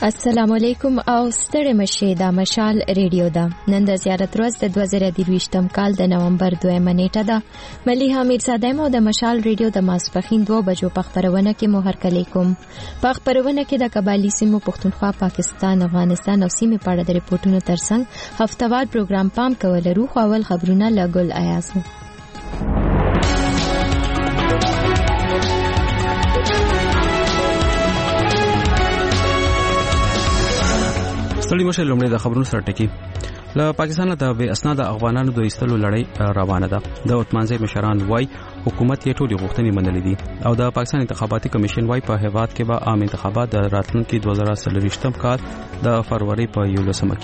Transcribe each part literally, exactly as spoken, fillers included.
السلام علیکم او ستړي مشه د مشال ریډیو دا نن د زیارت ورځ د دوه زره درویشتم کال د نومبر دویمه نیټه ده ملي حمید صادق مو د مشال ریډیو د ماسپخین دوه بجو په خبرونه کې مو هرکلی کوم په خبرونه کې د قبایلی سیمو پښتونخوا پاکستان افغانستان او سیمې په اړه د ریپورتونو ترڅنګ هفتهوار پروګرام پام کول روح اول خبرونه لګول ایاسو ستړي مشه لومړی د خبرونو سره ټکی له پاکستان د بې اسناد افغانانو د ایستلو لړۍ روانه ده د عثمانزي مشران وای حکومت یې ټولې غوښتنې منلې دي او د پاکستان انتخاباتي کمیشن وای په هیواد کې به عام انتخابات د راتلونکي دوه زره څلوېښتم کال د فروری په یولسمه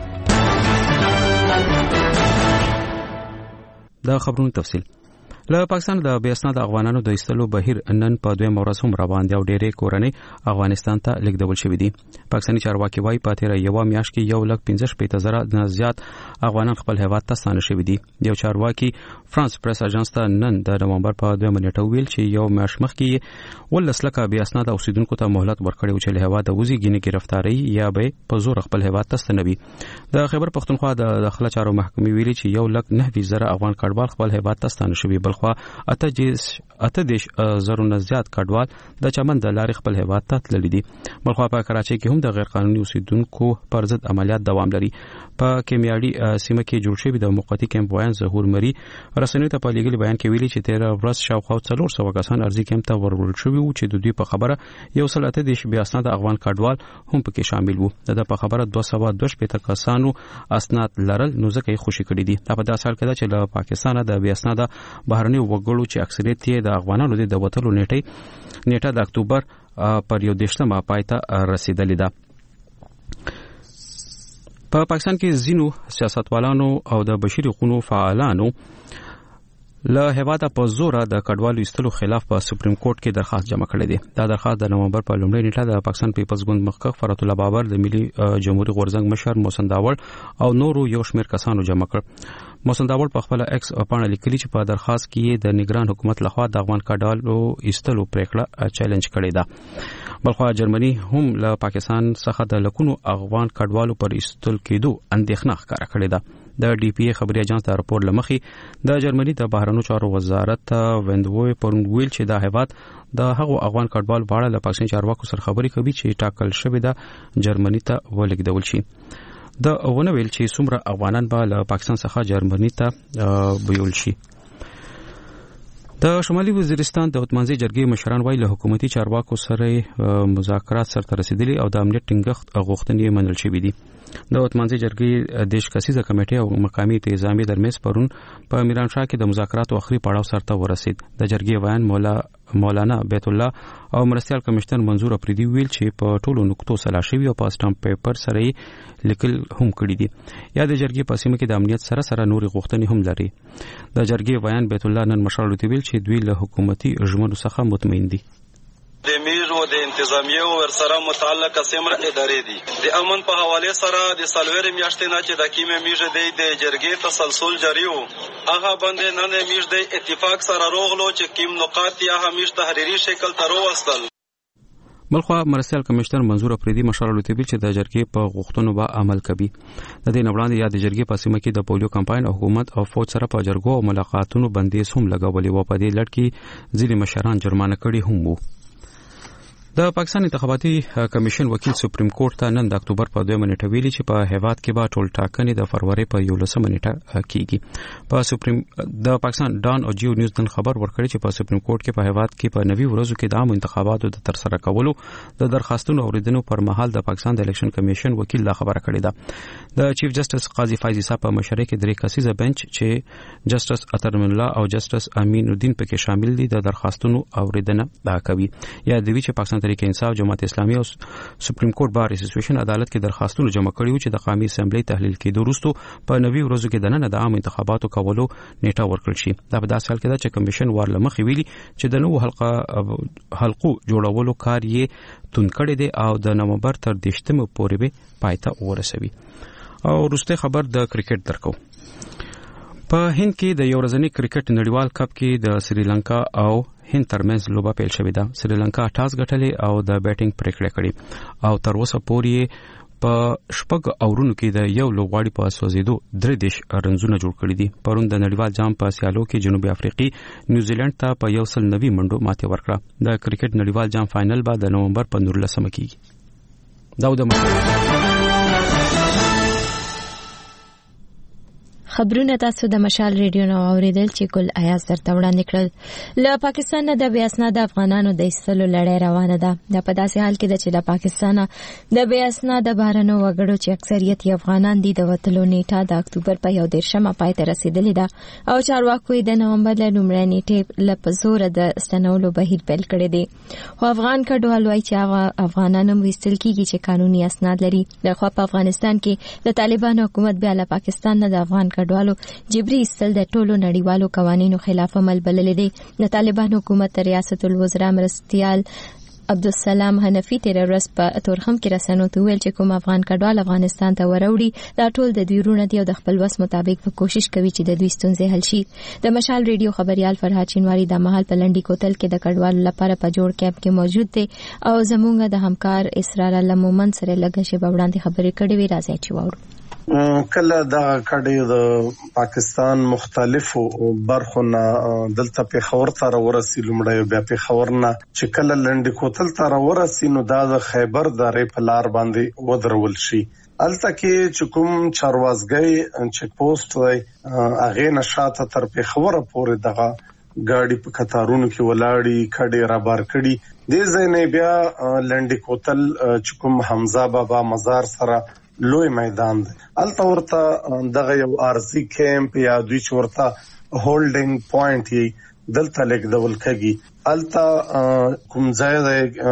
کې د خبرونو تفصیل له پاکستان د بې اسناد افغانانو د ایستلو بهیر نن په دویم ورځ هم روان دی او ډېرې کورنۍ افغانستان ته لیږدول شوې دي پاکستاني چارواکي وایي په تېره یوه میاشت کې یو لک پنځه شپېته زره نه زیات افغانان خپل هیواد ته ستانه شوي دي یو چارواکي فرانس پریس اژانس ته نن د نومبر په دویمه نیټه ویل چې یو میاشت مخکې ولس لکه بې اسناد اوسیدونکو ته مهلت ورکړی و چې له هیواده وځي ګینې ګرفتارۍ یا به په زور خپل هیواد ته ستنوي د خیبر پښتونخوا د داخله چارو محکمې ویلي چې یو لک نهه زره افغان کډوال خپل هیواد ته ستانه شوي بل خو اته دیش اته دیش زرونه زیات کډوال د چمن د لارې خپل هیواد ته تللي دي بلخوا په کراچۍ کې هم د غیر قانوني اوسیدونکو پر ضد عملیات دوام لري په کیمیاړي سیمه کې جوړ شوی د موقتی کیمپ وایان ظهور مری رسنیو ته په لیږلي بیان کې ویلي چې تیره ورځ شاوخوا څلور سوه کسان ارزي کیمپ ته ورول شوي وو چې د دوی په خبره یو سل اته دیش بې اسناد افغان کډوال هم پکې شامل وو د په خبره دوه سوه دوه شپېته کسانو اسناد لرل نو ځکه یې خوشي کړي دي دا په داسې حال کې ده چې له پاکستانه د بې اسناد بهرني وګړو چې اکثریت یې د افغانانو د وټلو نیټه نیټه د اکتوبر پر یو دیشتمه پای ته رسیدلې ده په پا پاکستان کې ځینو سیاستوالانو او د بشري حقوقو فعالانو له هیواده په زوره د کډوالو ایستلو خلاف په سپریم کورټ کې درخواست جمع کړی دی دا درخواست د نومبر په لومړۍ نیټه د پاکستان پیپلز ګوند مخکښ فرات الله بابر د ملي جمهوریت غورځنګ مشر محسن داوړ او نورو یو شمېر کسانو جمع کړ محسن داوړ په خپل ایکس پاڼه لیکلي چې په درخواست کې د نگران حکومت لخوا د افغان کډوالو ایستلو پریکړه چیلنج کړې ده بلخوا جرمني هم له پاکستان څخه د لکونو افغان کډوالو پر ایستل کېدو اندېښنه ښکاره کړې ده د ډي پی ای خبري اژانس د راپور لمخې د جرمني د بهرنیو چارو وزارت ویندوی پرون ویل چې د هیواد د هغو افغان کډوال په اړه له پاکستاني چارواکو سره خبرې کوي چې ټاکل شوی د جرمني ته ولېږدول شي د ونه ویل چې څومره افغانان به له پاکستان څخه جرمني ته بیول شي د شمالي وزیرستان د عثمانزي جرګې مشران وایي له حکومتي چارواکو سره مذاکرات سره رسیدلي او د امنیت ټینګښت غوښتنې منل شوې دي د عثمانزي جرګې دیش کسیزه کمیټه او مقامي تنظیمي درمیز پرون په میرانشاه کې د مذاکراتو اخري پړاو سره ورسید د جرګې ویان مولا مولانا بیت الله او مرستيال کمشنر منظور افریدي ویل چې په ټولو نقطو سلا شوی او په سټامپ پیپر سره لیکل هم کړی دي یا د جرګې په سیمه کې د امنیت سره سره نوري غوښتنې هم لري د جرګې ویان بیت الله نن مشال ویل چې دوی له حکومتي ژمنو څخه مطمئن دي د امیر او د انتظامیه او سره متعلقه سیمه ادارې دي د امن په حواله سره د سلویر میاشتې نه چې د کیمه میژه دی د جرګې تسلسل جاری وو هغه باندې نن میژ د اتفاق سره روغلو چې کیم نقاط یا همیش تحریری شکل تر وصل بلخوا مرستيال کمشنر منظور افریدي مشال ویل چې د جرګې په غوښتنو به عمل کوي د دې نوړاندې یا د جرګې په سیمه کې د پولیو کمپاین او حکومت او فوج سره په جرګو او ملاقاتونو بندیز هم لګولې و په دې لړ کې ځینې مشران جرمانه کړي هم وو د پاکستان انتخاباتي کمیشن وکیل سپریم کورټ ته نن د اکتوبر په دویمه نیټه ویلي چې په هیواد کې به ټول ټاکنې د فروری په یولسمه نیټه کېږي په سپریم د پاکستان ډان او جیو نیوز نن خبر ورکړی چې په سپریم کورټ کې په هیواد کې په نوي ورځو کې د عام انتخاباتو د ترسره کولو د درخواستونو اوریدنو پر مهال د پاکستان د الیکشن کمیشن وکیل دا خبره کړې ده د چیف جسټس قاضي فایز عیسی په مشرۍ کې درې کسیزه بنچ چې جسټس اطهر من الله او جسټس امین الدین پکې شامل دي د درخواستونو اوریدنه دا کوي یا د وی چې پاکستان تحریک انصاف جماعت اسلامي او سپریم کورټ بار اسوسییشن عدالت کې درخواستونه جمع کړي وو چې د قومي اسمبلی تحلیل کېدو وروسته په نوي ورځو کې د نن د عام انتخاباتو کولو نیټه ورکړل شي دا په داسې حال کې ده چې کمیشن وارله مخې ویلي چې د نوو حلقه حلقو جوړولو کار یې تون کړی دی او د نومبر تر دیشتمه پورې به پای ته ورسوي او وروسته خبر د کرکټ درکو په هند کې د یو ورځنی کرکټ نړیوال کپ کې د سریلانکا او هند ترمنځ لوبه پیل شوې ده. سریلانکا ټاس ګټلې او د بیټینګ پریکړه کړې او تر اوسه پورې په شپږ اورونو کې د یو لوبغاړي په سوزیدو درې دیش رنزونه جوړ کړي دي. پرون د نړیوال جام په سیالو کې جنوبي افریقي نیوزیلند ته په یو سل نوي منډو ماتې ورکړه. د کرکټ نړیوال جام فائنل به د نومبر په نولسمه کېږي. دا د خبرونه تاسو د مشال ریډیو نو اوریدل چې ګل ایاز درته وړاندې کړل. له پاکستان نه د بې اسناده افغانانو د ایستلو لړۍ روانه ده. دا په داسې حال کې ده چې له پاکستان د بې اسناده بهرنیو وګړو چې اکثریت یې افغانان دي د وتلو نیټه د اکتوبر په یو دېرشمه پای ته رسیدلې ده او چارواکو د نومبر له لومړۍ نیټې له په زوره د ستنولو بهیر پیل کړی دی. خو افغان کډوال وایي چې هغه افغانان هم ویستل کیږي چې قانوني اسناد لري. دغه په افغانستان کې د طالبانو حکومت بیا له پاکستان نه د افغان کډوالو جبري ایستل د ټولو نړیوالو قوانینو خلاف عمل بلل دي. د طالبان حکومت ریاست الوزرا مرستيال عبدالسلام حنفي تیر ورځ په تورخم کې رسنیو ته ویل چې کوم افغان کډوال افغانستان ته وروړي دا ټول د دوی رونه دي او د خپل وس مطابق په کوشش کوي چې د دوی ستونزې حل شي. د مشال ریډیو خبريال فرهاد شینواری د محل په لنډي کوتل کې د کډوالو لپاره په جوړ کیمپ کې موجود دي او زموږ د همکار اسرار الله مومن سره لږه شی وړاندې خبرې کړې وي. راځي چې وورو. کله دا کډي د پاکستان مختلفو برخو نه دلته په خبر تر ورسې لمړی بیا په خبر نه چې کله لنډي کوتل تر ورسې نو دا د خیبر درې په لار باندې ودرول شي. الته کې چې کوم چاروازګي چک پوسټ وای هغه نشاته تر په خبره پورې دغه ګاډي په قطارونو کې ولاړی کډي را بار کړي. د زینې بیا لنډي کوتل چې کوم حمزه بابا مزار سره لوی میدان دی. الته ورته دغه یو ارزي کیمپ یا دوی چې ورته هولډینګ پوینټ یې دلته لیکدول کېږي. الته کوم ځای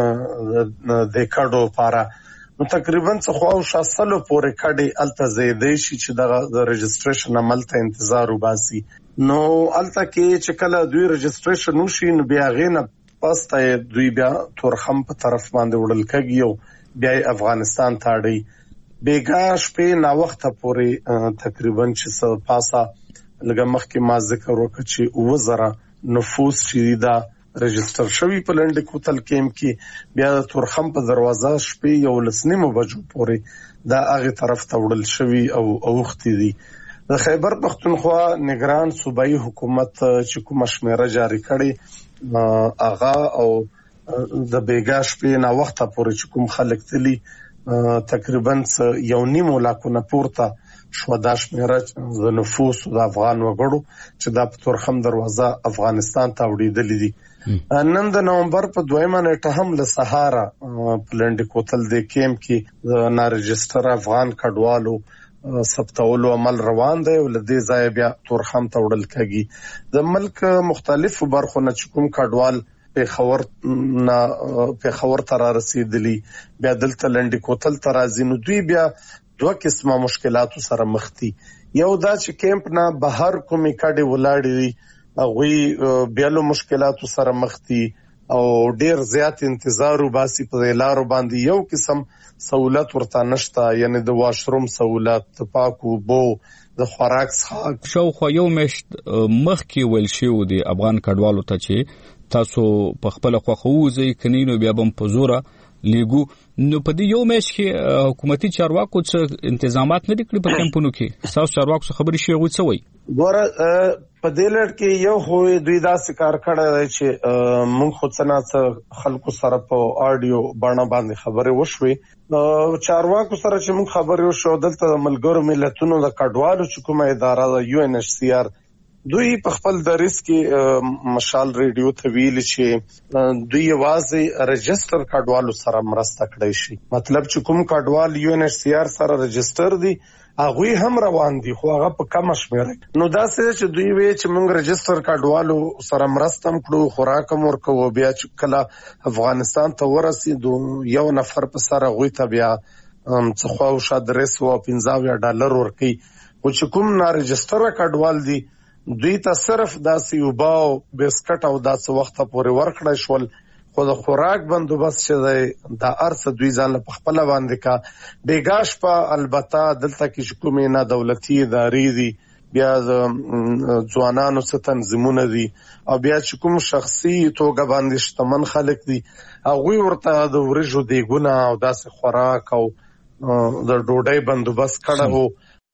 دی د کډو لپاره نو تقریبا څه خو شاسلو پورې کډي الته زیدې شي چې دغه رجستریشن عمل ته انتظار وباسي. نو الته کې چې کله دوی رجستریشن وشي نو بیا غینه پسته دوی بیا تورخم په طرف باندې وړل کېږي او بیا افغانستان ته اړي. بیګا شپې نا وخت پورې تقریبا چې څه پاسه لږه مخکې ما ذکر وکړ چې وزره نفوس چې دا رجستر شوی په لنډ کوتل کېم کې بیا د تورخم په دروازه شپې یو لسنیمو بجو پورې دا هغه طرف ته وړل شوی او اوختي دي. د خیبر پختونخوا نگران صوبایي حکومت چې کومه شمیره جاری کړي هغه او د بیګا شپې نا وخت پورې چې کوم خلک تلي تقریبا یو نیمو لاکونه پورته شو د شمیره د نفوس د افغان وګړو چې د تورخم دروازه افغانستان ته وړيدلې دي. نن د نومبر په دویمه نیټه هم له سهارا پلنډ کوتل د کیمپ کې د نارجستر افغان کډوالو ثبتولو عمل روان دی او لدې ځای بیا تورخم ته وړل کېږي. د ملک مختلفو برخو نه کوم کډوال په خبر نه په خبر تر رسیدلی بیا دلته لنډي کوتل تر ازینو دوی بیا دوه قسمه مشکلاتو سره مخ دي. یو دا چې کیمپ نه بهر کومې کډي ولاړې هغه بیا له مشکلاتو سره مخ دي او ډیر زیات انتظار وباسي په لارو باندې یو قسم سہولت ورته نشته یعنی د واشروم سہولت پاکو بو د خوراک څخه شو خو یو مشت مخ کې ول شو دي افغان کډوالو ته چې تاسو په خپل خوخوځي کنينو بیا بم په زوره لیګو نو په دې یو مېش کې حکومتي چارواکو څخه تنظیمات نه کړی په کمپونو کې تاسو چارواکو څخه خبري شي غوڅوي ګوره په دې لړ کې یو خو دوی داسې کار کړی چې موږ خو څنګه خلکو سره په اډیو باندې باندې خبرې وشوي چارواکو سره چې موږ خبرې وشو دلته د ملګرو ملتونو د کډوالو چې کومه اداره د یو ان ایچ سی آر دوی په خپل درس کې مشال ریډیو ته ویل چې دوی واځي رجستر کډوالو سره مرسته کړی شي. مطلب چې کوم کډوال یو ان ایچ سی آر سره رجستر دي هغه هم روان دي خو هغه په کم شمیر نو دا څه چې دوی وی چې موږ رجستر کډوالو سره مرسته کړو خوراک مور کوو بیا چې کله افغانستان ته ورسېدو یو نفر په سره غوي ته بیا څه خو شاد ریس و پنځه ډالر ورکي او چې کوم نه رجستر کډوال دي دوی ته صرف داسې وباو بسکټ او داسې وخت پورې ورکړای شول خو د خوراک بندوبست چې دی دا ارڅ دوی ځان په خپل باندې کا بیګاش په البته دلته کې کومې نه دولتي ادارې دي بیا ځوانانو څخه تنظیمونه دي او بیا چې کوم شخصي توګه باندې شتمن خلک دي هغوی ورته د ورجو دیګونه او داسې خوراک او د ډوډۍ بندوبست کړی وو.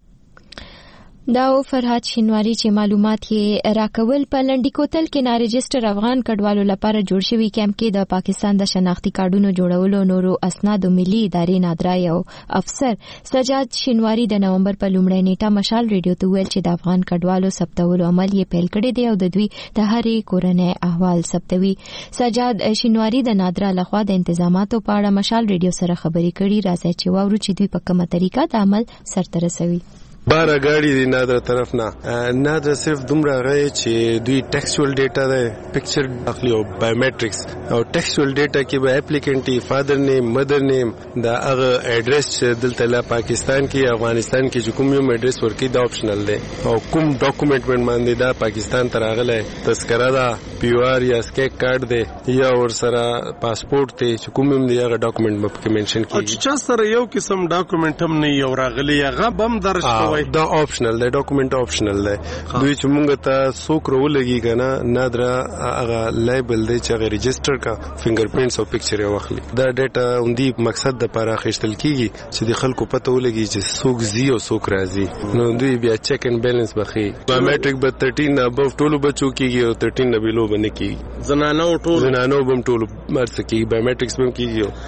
دا فرحات شینواری چې معلومات یې راکول په لنډی کوتل کې نارجسټر افغان کډوالو لپاره جوړ شوی کیمپ کې د پاکستان د شناختی کارډونو جوړولو نورو اسنادو ملي ادارې نادرا یو افسر سجاد شینواری د نومبر په لومړۍ نیټه مشال ریډیو ته ویل چې د افغان کډوالو ثبتولو عمل یې پیل کړی دی او د دوی د هرې کورنۍ احوال ثبتوي. سجاد شینواری د نادرا لخوا د انتظاماتو په اړه مشال ریډیو سره خبرې کړي. راځي چې واورو چې دوی په کومه طریقه د عمل سرته رسوي. بارا گاڑی دی نادر طرف نه نادر صرف دومره غي چې دوی ټیکسچوال ډیټا ده پکچر اخلي او بایومټریکس او ټیکسچوال ډیټا کې به اپلیکینټي فادر نیم مدر نیم دا هغه اډرس چې دلته لا پاکستان کې افغانستان کې کوم یو اډرس ورکی دا آپشنل دی او کوم ډاکومېنټ باندې دا پاکستان ته راغلی تذکره ده پی او آر یا سکیک کارت دی یا ور سره پاسپورت دی چې کوم هم دی هغه ډاکومېنټ په منشن کیږي. او چې سره یو قسم ډاکومېنټ هم نه یو راغلی هغه بم درش دا آپشنل دی ډاکومېنټ آپشنل دی. دوی چې مونږ ته څوک راولګي کنه نادرا هغه لیبل دی چې هغه ريجستر کا فنگر پرینټس او پکچر یې واخلي. دا ډیټا اوندی مقصد د لپاره اخیستل کیږي چې د خلکو پته ولګي چې څوک زی او څوک راځي. نو دوی بیا چیک اینڈ بیلنس بخي بایومټریک به تیرټین ابو ټولو بچو کیږي او تیرټین بلو باندې کیږي. زنانو ټولو زنانو بم ټولو مرسته کیږي بایومټریکس بم کیږي.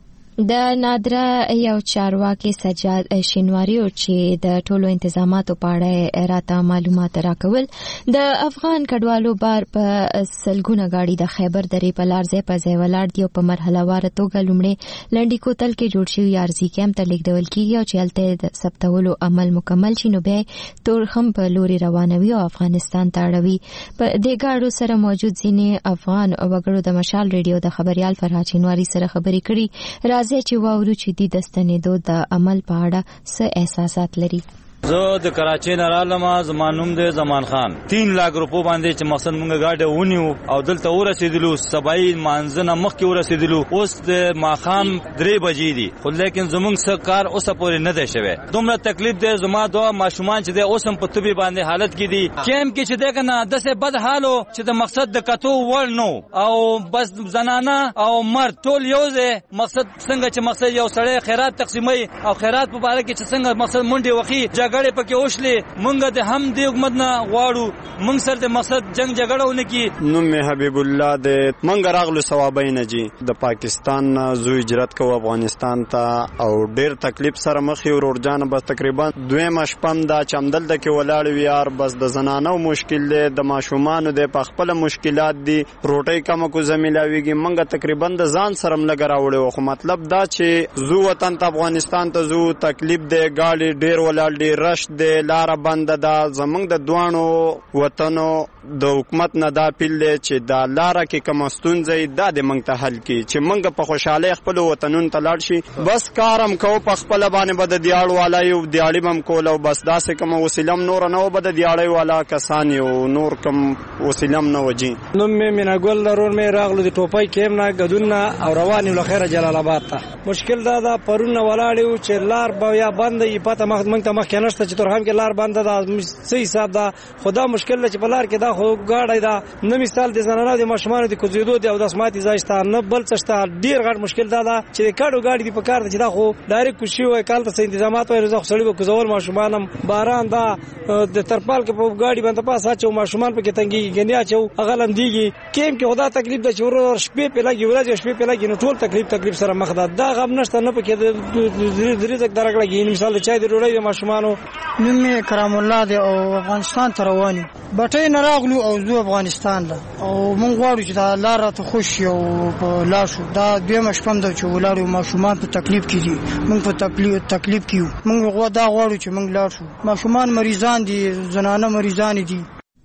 د نادرا یو چارواکي سجاد شینواری او چې د ټولو انتظاماتو په اړه راته معلومات راکول. د افغان کډوالو بار په سلګونه گاډي د خیبر درې په لار ځای په ځای ولاړ دی او په مرحله وار توګه لومړی لنډی کوتل کې جوړ شوی ارزي کیمپ ته لیږدول کیږي او چې هلته د ثبتولو عمل مکمل شي نو بیا تورخم په لوري روانوي او افغانستان ته اړوي. په دې گاډو سره موجود ځینې افغان وګړو د مشال ریډیو د خبريال فرحات شینواری سره خبرې کړي. راځي چې واورو چې د دستنیدو د عمل په اړه څه احساسات لري. زه د کراچۍ نه رالم زما نوم دی زمان خان. تین لاک روپو باندې چې مقصد مونږ گاډي ونیو او دلته ورسېدلو سبای مانځنه مخکې ورسېدلو اوس د ماخام درې بجې دي خو لیکن زمونږ څه کار اوسه پورې نه دی شوی. دومره تکلیف دی زما دوه ماشومان چې دی اوس هم په طبي باندې حالت کې دي. کیمپ کې چې دی کنه داسې بد حالو چې د مقصد د کتو وړ نو او بس زنانه او مرد ټول یو ځای مقصد څنګه چې مقصد یو سړی خیرات تقسیموي او خیرات په اړه کې چې څنګه مقصد منډي وخی جګړه پکې اوښلې مونږ د هم د حکومت نه غواړو مونږ سره د مقصد جنگ جګړه ونه کی. نوم می حبیب الله د مونږ راغلو ثوابین جی د پاکستان زو هجرت کو افغانستان ته او ډیر تکلیف سره مخ یو ورجان بس تقریبا دویم شپم دا چمدل د کې ولاړ ویار بس د زنانو مشکل دی د ماشومان د پخپل مشکلات دي روټي کم کو زمیلاویږي مونږ تقریبا د ځان سره ملګر راوړو خو مطلب دا چې زو وطن ته افغانستان ته زو تکلیف دی گاډي ډیر ولاړ دی رش د لار بند دا زمنګ د دوانو وطنو د حکومت نه دا پیل دی چې دا لار کې کومستون زی دا د منګ ته حل کی چې منګ په خوشاله خپل وطنون ته لاړ شي بس کارم کو په خپل باندې بد دیاړ والا یو دیاړي بم کول او بس داسې کوم وسیلم نور نه بد دیاړي والا کسان یو نور کوم وسیلم نه وجي. نو مې منګول درور مې راغلو د ټوپای کېم نه غدون او روان له خیره جلال آباد ته. مشکل دا دا پرونه ولاړیو چې لار به یا بند ای پته مخ منګ ته مخ کنهشته چې تر هم کې لار بند دا صحیح حساب دا خدا مشکل چې په لار کې دا خو گاډی دا نه مثال د زنانو د ماشومان د کوزیدو دی او د اسماتي ځایسته نه بل څه ډیر غټ مشکل دا دا چې کاډو گاډي دی په کار چې دا خو ډایرک کوشي وای کال ته تنظیمات وای رزق سړی په کوزول ماشومانم باران دا د ترپال کې په گاډي باندې پاسه چې ماشومان په کې تنګي غنیا چې اغلم دیږي کیم کې خدا تکلیف د چور شپې په لګي ورځ شپې په لګي نو ټول تکلیف تکلیف سره مخ دا دا غم نشته نه په کې د رزق درکړه مثال چای د ډوړې د ماشومانو. نوم کرام الله دی او افغانستان ته رواني بټې نه راغلو او زو افغانستان له او مونږ غواړو چې دا لار ته خوش یو په لاشو دا دویم شپم د چولارو ماشومان په تکلیف کې دي مونږ په تکلیف تکلیف کیو مونږ غوا دا غواړو چې مونږ لاړ شو ماشومان مریضان دي زنانه مریضان دي.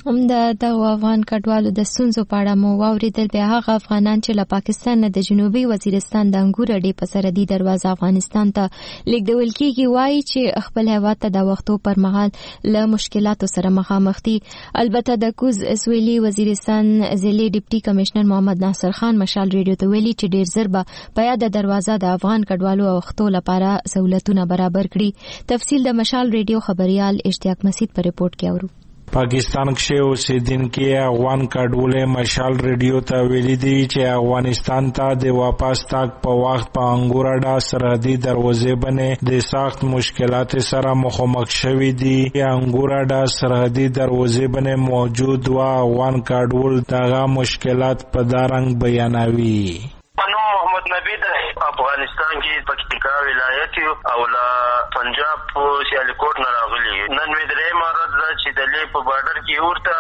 هم د دغه افغان کډوالو د ستونزو په اړه مو واورېدل. بیا هغه افغانان چې له پاکستان نه د جنوبي وزیرستان د انګور اډې په سرحدي دروازه افغانستان ته لیږدول کېږي وایي چې خپل هیواد ته د وختو پر مهال له مشکلاتو سره مخامخ دي. البته د کوز سویلي وزیرستان ضلعي ډیپټي کمشنر محمد ناصر خان مشال ریډیو ته ویلي چې ډیر زر به په یاده دروازه د افغان کډوالو او وختو لپاره سہولتونه برابر کړي. تفصیل د مشال ریډیو خبريال اشتیاق مسید په ریپورت کې اورو. پاکستان کې اوسیدونکي افغان کډوالو مشال ریډیو ته ویلي دي چې افغانستان ته د واپس تاک په وخت په انګور اډه سرحدي دروازې باندې د سخت مشکلات سره مخامخ شوي دي. انګور اډه سرحدي دروازې باندې موجود و افغان کډوال دغه مشکلات په دارنګ بیانوي. محمد نبی د افغانستان کې پکتیکا ولایت او لا پنجاب په سیالکوټ نه راغلی. نن مې درې مراد چې د لې په بارډر کې ورته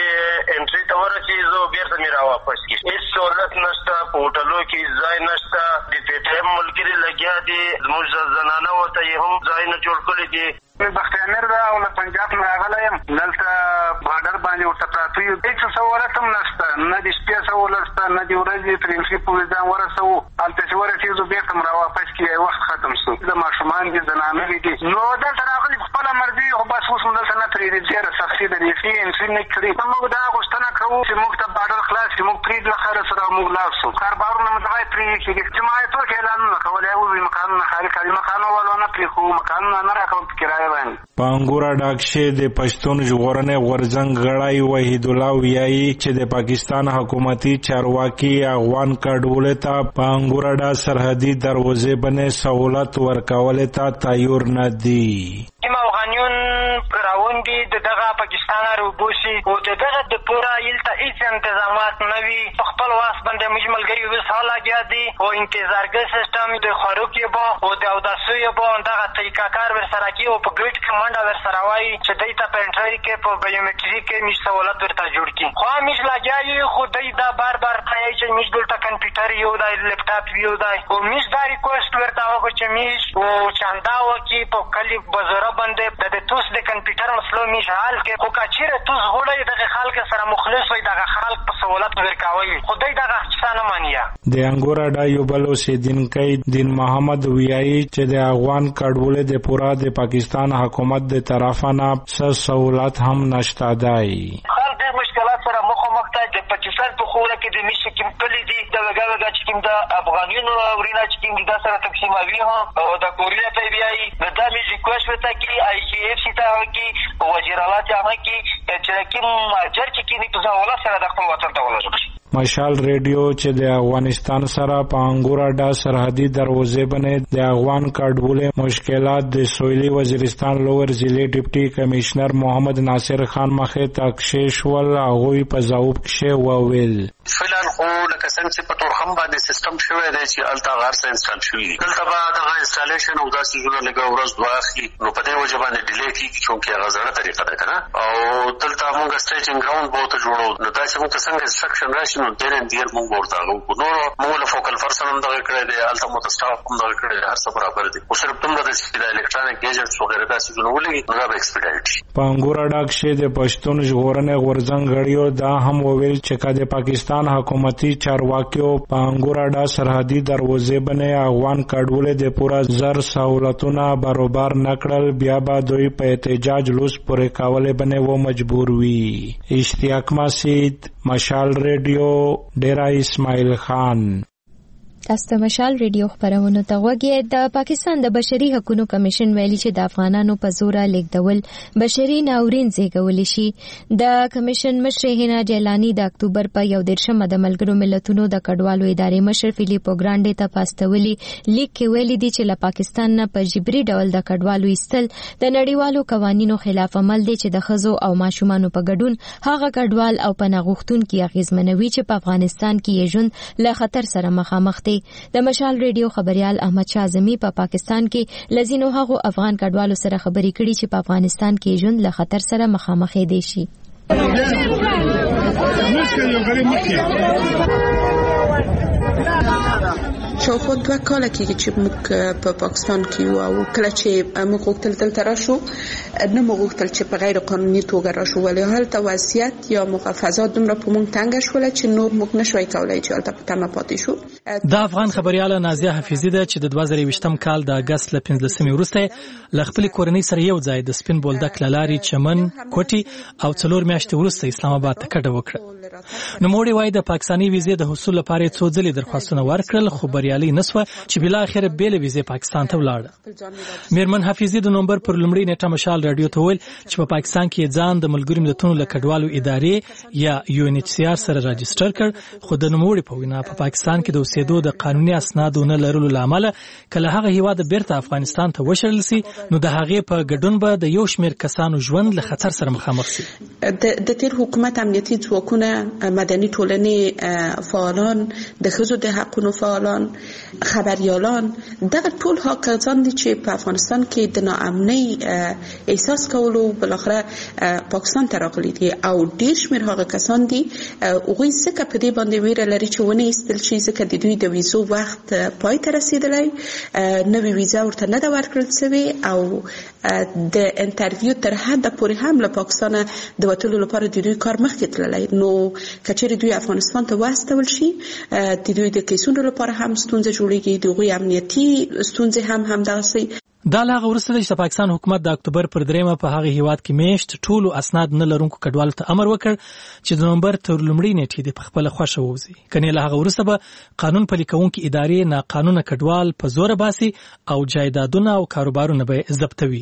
چې انټری ته ورسې زه بیرته مې را واپس کی. هیڅ سہولت نشته، په هوټلو کې ځای نشته، د پی ټی ایم ملګري لګیا دي، زموږ زنانه ورته یې هم ځای نه جوړ کړی دي. بختیانر دا او له پنجاب نه راغلی یم، دلته بارډر باندې ورته پراته یو، هېڅ سہولت هم نشته، نه د شپې سہولت شته، نه د ورځې تر انټري پورې ځان ورسوو. هلته چې ورسېږو بېرته م را واپس کړي، وخت ختم شو. د ماشومان دي، زنانې دي، نو دلته راغلي په خپله مرضي، خو بس اوس هم دلته نه ترېږي، ډېره سختي ده، بیخي انټري نه کړي. موږ دا غوښتنه کوو چې موږ ته بارډر خلاص کړي، موږ پرېږدي له خیره سره موږ لاړ شو. کاروبارونه مو دغه پرې کړي، جماعتو کې اعلانونه کول، یو مکانونه خالي کړي، مکانو والو نه پرېښو، مکانونه نه راکوو په کرایه باندې. په انګور اډه کې د پښتون ژغورنې غورځنګ غړی وحید الله ویایي چې د پاکستان حکومتي چارواکي افغان کډوالو ته په انګور اډه سرحدي دروازې باندې سہولت ورکولو ته تیار نه دي. افغانیون راون دي د دغه پاکستان روبوسي او د دغه د پورا یلته هیڅ انتظامات نه وي. په خپل واس باندې موږ ملګري اوس حاله لګیا دي او انتظارګر سیستم د خوراک یې به او د اوداسو یې به دغه طریقه کار ورسره کوي او په ګریډ کې منډه ورسره وایي چې دوی ته په انټري کې په بایومټري کې موږ سہولت ورته جوړ کړي. خو موږ لګیا یو، خو دوی دا بار بار کوي چې موږ دلته کمپیوټر یو دی، لیپټاپ یو دی، او موږ دا ریکوست ورته وکړو چې موږ او چاندا وکړي په کلي بازاره باندې د توس د کمپیوټر مسلو میش حال کې. خو کچیره توس غوړی دغه خلک سره مخلص وي، دغه خلک په سہولت ورکوي، خو دوی دغه څه نه مانیا. د انګور اډه یو بل اوسیدونکی دین محمد ویایي چې د افغان کډوالو د پورا د پاکستان حکومت د طرفه نه څه سہولت هم نشته دی. خلک د مشکلات سره مخامخ دي. د پاکستان په خوره کې د میشه کوم کلی دي، د وګا وګا چې کوم د افغانانو ورینه چې کوم د سره تقسیموي هم او د کوریا ته بیاي د دامي ریکوست وته کې آی سی اف سی ته کې وزیر اعلی ته کې چې کوم اجر چې کوي په ځوله سره د خپل وطن ته ولري. مشال ریډیو چې د افغانستان سره په انګور اډه سرحدي دروازې باندې د افغان کډوالو مشکلات د سویلي وزیرستان لوور ضلعي ډیپټي کمشنر محمد ناصر خان مخې ته کښېښول. هغوی په ځواب کې وویل فعلا خو لکه څنګه چې په تورخم باندې سیستم شوی دی چې الته غار سره انسټال شوی دی، دلته به دغه انسټالیشن او داسې ژوند لګا ورځ دوه اخلي، نو په دې وجه باندې ډیلی کیږي چې هغه زړه طریقه ده کنه. او دلته موږ سټیجینګ ګراوند بوته جوړو، نو دا چې موږ څنګه انسټرکشن راشي نو ډېر ډېر موږ ورته غوښتو. نو موږ له فوکل پرسن هم دغه کړی دی، الته مو سټاف هم دغه کړی دی، هر څه برابر دي. او صرف دومره د الکترونیک ګیجټس وغیرہ داسې ژوند ولګي نو دا به ایکسپیډایټ شي. په انګور اډه کې د پښتون ژغورنې غورځنګ غړیو دا هم وویل چې که د پاکستان حکومتي چارواکیو په انګور اډه سرحدي دروازې باندې افغان کډوالو د پوره زر سہولتونه برابر نکړل، بیا به دوی په احتجاج لوس پورې کولو باندې و مجبور وي. اشتیاق مسید، مشال ریډیو، ډیرا اسماعیل خان. تاسو ته مشال ریډیو خبرونه ته وګورئ. د پاکستان د بشري حقوقو کمیشن ویلي چې د افغانانو په زور لیکدول بشري ناورین زیږولی شي. د کمیشن مشر هینا جیلانی د اکتوبر په یو دېرشمه د ملګرو ملتونو د کډوالو ادارې مشر فیلیپو ګرانډي ته پاستولي لیک کې ویلي دي چې له پاکستان نه په جبري ډول د کډوالو ایستل د نړیوالو قوانینو خلاف عمل دی چې د ښځو او ماشومانو په ګډون هغه کډوال او پناه غوښتونکي اغېزمنوي چې په افغانستان کې یې ژوند له خطر سره مخامخ دي. د مشال ریډیو خبريال احمد شاه اعظمي په پا پاکستان کې لزینو هغو افغان کډوالو سره خبرې کړي چې په افغانستان کې ژوند له خطر سره مخامخ دي شي. شاوخوا دوه کاله کېږي چې موږ په پاکستان کې یو او کله چې موږ غوښتل دلته راشو نه مغوښتل چې په غیر قانوني توګه راشو، ولی هلته وضعیت یا محافظات دومره په مونږ تنګ شول چې نور موږ نشوای کولای چې هلته په تمه پاتې شو. دا افغان خبرياله نازیه حفیظی ده چې د دوه زره یوویشتم کال د اگست له پنځلسمې وروسته له خپل کورنۍ سره یو ځای د سپین بولدک لاري چمن، کوټي او څلور میاشتې وروسته اسلام آباد ته کډه وکړه. نو موړي وای د پاکستاني ویزې د حصول لپاره څو ځلې درخواستونه ورکړل، خو بریالي نسوه چې بل اخر بیل ویزې پاکستان ته ولاړه. میرمن حفیظی د نومبر پر لومړۍ نیټه مشال رادیو ته ویل چې په پاکستان کې ځان د ملګرو ملتونو له کډوالو ادارې یا یو ان ایچ سی آر سره راجستر کړ، خو د نوموړي په وینا په پاکستان کې د اوسېدو د قانوني اسنادو نه لرلو لامل کله هغه هیواد بیرته افغانستان ته وشړل سي، نو د هغې په ګډون به د یو شمېر کسانو ژوند له خطر سره مخامخ سي. د تیر حکومت امنیتي ځواکونه، مدني ټولنې فعالان، د ښځو د حقونو فعالان، خبريالان، دغه ټول ها کسان دي چې په افغانستان کې د ناامنۍ احساس کولو بالاخره پاکستان ته راغلي دي، او ډیر شمېر هغه کسان دي هغوی ځکه په دې باندې ویره لري چې ونه ایستل شي، ځکه د دوی د ویزو وخت پای ته رسیدلی، نوې ویزه ورته نه ده ورکړل سوې، او د انټرویو تر حده پورې هم له پاکستانه د وتلو لپاره د دوی کار مخکې تللی. نو کچېرې دوی افغانستان ته واستول شي، د دوی د کیسونو لپاره هم ستونزه جوړیږي، د هغوی امنیتي ستونزې هم همداسې. دا لا هغه وروسته چې د پاکستان حکومت د اکتوبر پر دریمه په هغه هیواد کې میشت ټولو اسناد نه لرونکو کډوالو ته امر وکړ چې د نومبر تر لومړۍ نیټې د خپل خوښه ووځي، کني له هغه وروسته به قانون پلي کوونکي ادارې ناقانونه کډوال په زور باسي او جایدادونه او کاروبارونه به ضبطوي.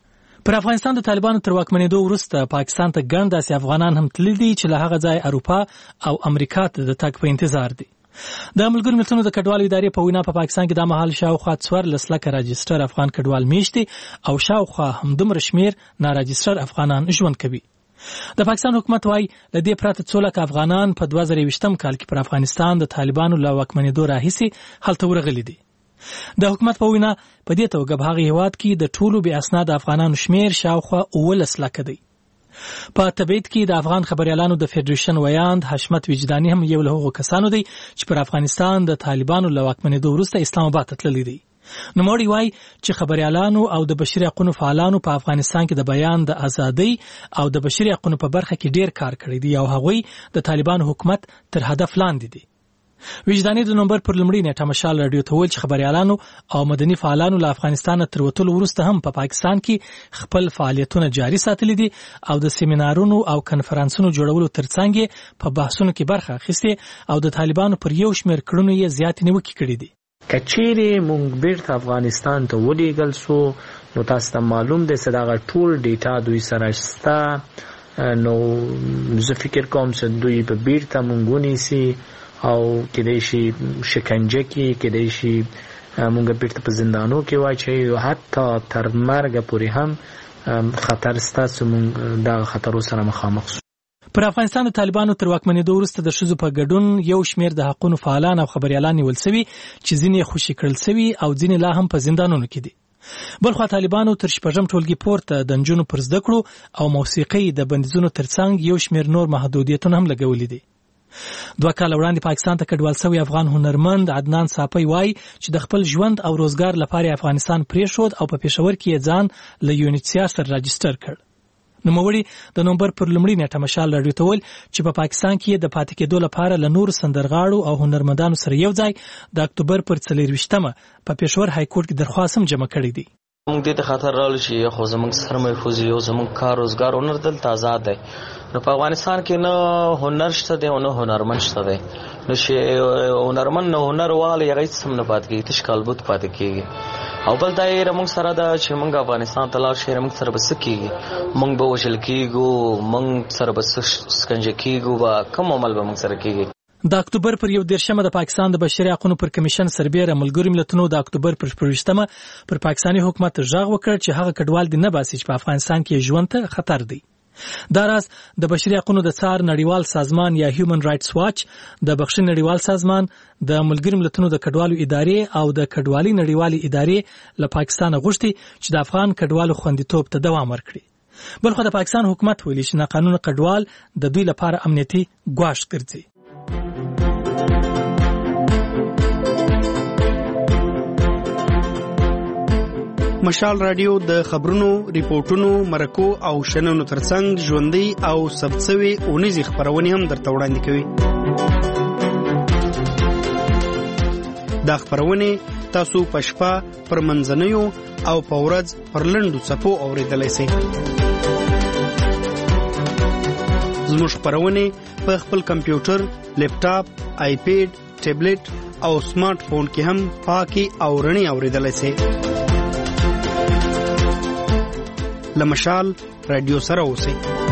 پر افغانستان د طالبانو تر واکمنېدو وروسته پاکستان ته ګڼ داسې افغانان هم تللي دي چې له هغه ځای اروپا او امریکا ته د تګ په انتظار دي. د ملګرو ملتونو د کډوالو ادارې په وینا په پاکستان کې د مهال شاوخوا څوارلس لکه راجستر افغان کډوال میشتي او شاوخوا همدومره شمیر ناراجستر افغانان ژوند کوي. د پاکستان حکومت وايي له دې پرته څو لکه افغانان په دوه زره یوویشتم کال کې پر افغانستان د طالبانو له واکمنېدو راهیسې هلته ورغلي دي. د حکومت په وینا په دې توګه په هغه هیواد کې د ټولو بې اسناد افغانانو شمیر شاوخوا اوولس لکه دی. په تبعید کې د افغان خبريالانو د فدریشن ویاند حشمت وجداني هم یو له هغو کسانو دی چې پر افغانستان د طالبانو له واکمنېدو وروسته اسلام آباد ته تللی دی. نوموړي وایي چې خبريالانو او د بشري حقوقو فعالانو په افغانستان کې د بیان د ازادۍ او د بشري حقوقو په برخه کې ډیر کار کړی دی او هغوی د طالبانو حکومت تر هدف لاندې دي. وجداني د نومبر پر لومړۍ نیټه مشال رادیو ته ویل چې خبريالانو او مدني فعالانو له افغانستان تر وتلو وروسته هم په پا پاکستان کې خپل فعالیتونه جاري ساتلي دي او د سیمینارونو او کنفرانسونو جوړولو ترڅنګ په بحثونو کې برخه اخیستې او د طالبانو پر یو شمېر کړنو یې زیاتې نیوکې کړې دي. کچېرې مونږ بیرته افغانستان ته ولېږل سو، نو تاسو ته معلوم دی چې دغه ټول ډیټا دوی سره شته، نو زه فکر کوم چې دوی به بیرته مونږ ونیسي او کېدای شي شکنجه کې، کېدای شي مونږ بیرته په زندانو کې واچوي، او حتی تر مرګه پورې هم خطر شته چې مونږ دغه خطرو سره مخامخ سو. پر افغانستان د طالبانو تر واکمنېدو وروسته د ښځو په ګډون یو شمېر د حقونو فعالان او خبريالان نیول سوي چې ځینې خوشي کړل سوي او ځینې لا هم په زندانونو کې دي. بلخوا طالبانو تر شپږم ټولګي پورته د نجونو پر زده کړو او موسیقۍ د بندیزونو ترڅنګ یو شمېر نور محدودیتونه هم لګولي دي. دوه کاله وړاندې پاکستان ته کډوال شوی افغان هنرمند عدنان صافی وایي چې د خپل ژوند او روزګار لپاره افغانستان پریښود او په پېښور کې ځان له یو ان ایچ سی آر سره راجستر کړ. نوموړي د نومبر پر لومړۍ نیټه مشال رادیو ته ویل چې په پاکستان کې د پاتې کېدو لپاره له نورو سندرغاړو او هنرمندانو سره یو ځای د اکتوبر پر څلېرویشتمه په پېښور های کورټ کې درخواست هم جمع کړی دی. موږ دې ته خطر راغلی چې خو زموږ سر محفوظ یو زموږ کار روزګار هنر دلته آزاد دی، نو په افغانستان کې نه هنر شته دی او نه هنرمند شته دی، نو چې هنرمند نه هنر والی هغه هېڅ هم نه پاتې کېږي، تش کالبوت پاتې کېږي. او بل دا یې موږ سره ده چې موږ افغانستان ته لاړ شي، موږ سره به څه کېږي، موږ به وژل کېږو، موږ سره به سکنجه کېږو، به کوم عمل به موږ سره کېږي. د اکتوبر پر یو دیرشمه د پاکستان د بشري حقوقو پر کمیشن سربېره ملګرو ملتونو د اکتوبر پر شپږویشتمه پر پاکستاني حکومت ژغ وکړ چې هغه کډوال دي نه باسي چې په افغانستان کې ژوند ته خطر دی. دا راز د بشري حقوقو د څار نړیوال سازمان یا هیومن رائټس واچ، د بخښنې نړیوال سازمان، د ملګرو ملتونو د کډوالو ادارې او د کډوالۍ نړیوالې ادارې له پاکستان غوښتي چې د افغان کډوالو خوندیتوب ته دوام ورکړي. بلخو د پاکستان حکومت ویلي چې ناقانونه کډوال د دوی لپاره امنیتي ګواښ ګرځي. مشال رادیو د خبرونو، ریپورتونو، مرکو او شننو ترڅنګ ژوندۍ او ثبتسوي اونیزي خبرونه هم درته وړاندې کوي. دا خبرونه تاسو په شپه پر منځنیو او په ورځ پر لنډو څپو اوریدلای شئ. زموږ خبرونه په خپل کمپیوټر، لیپټاپ، آیپیډ، ټابلیټ او سمارټ فون کې هم پاکي او رڼي اوریدلای شئ. لمشال رادیو سره اوسئ.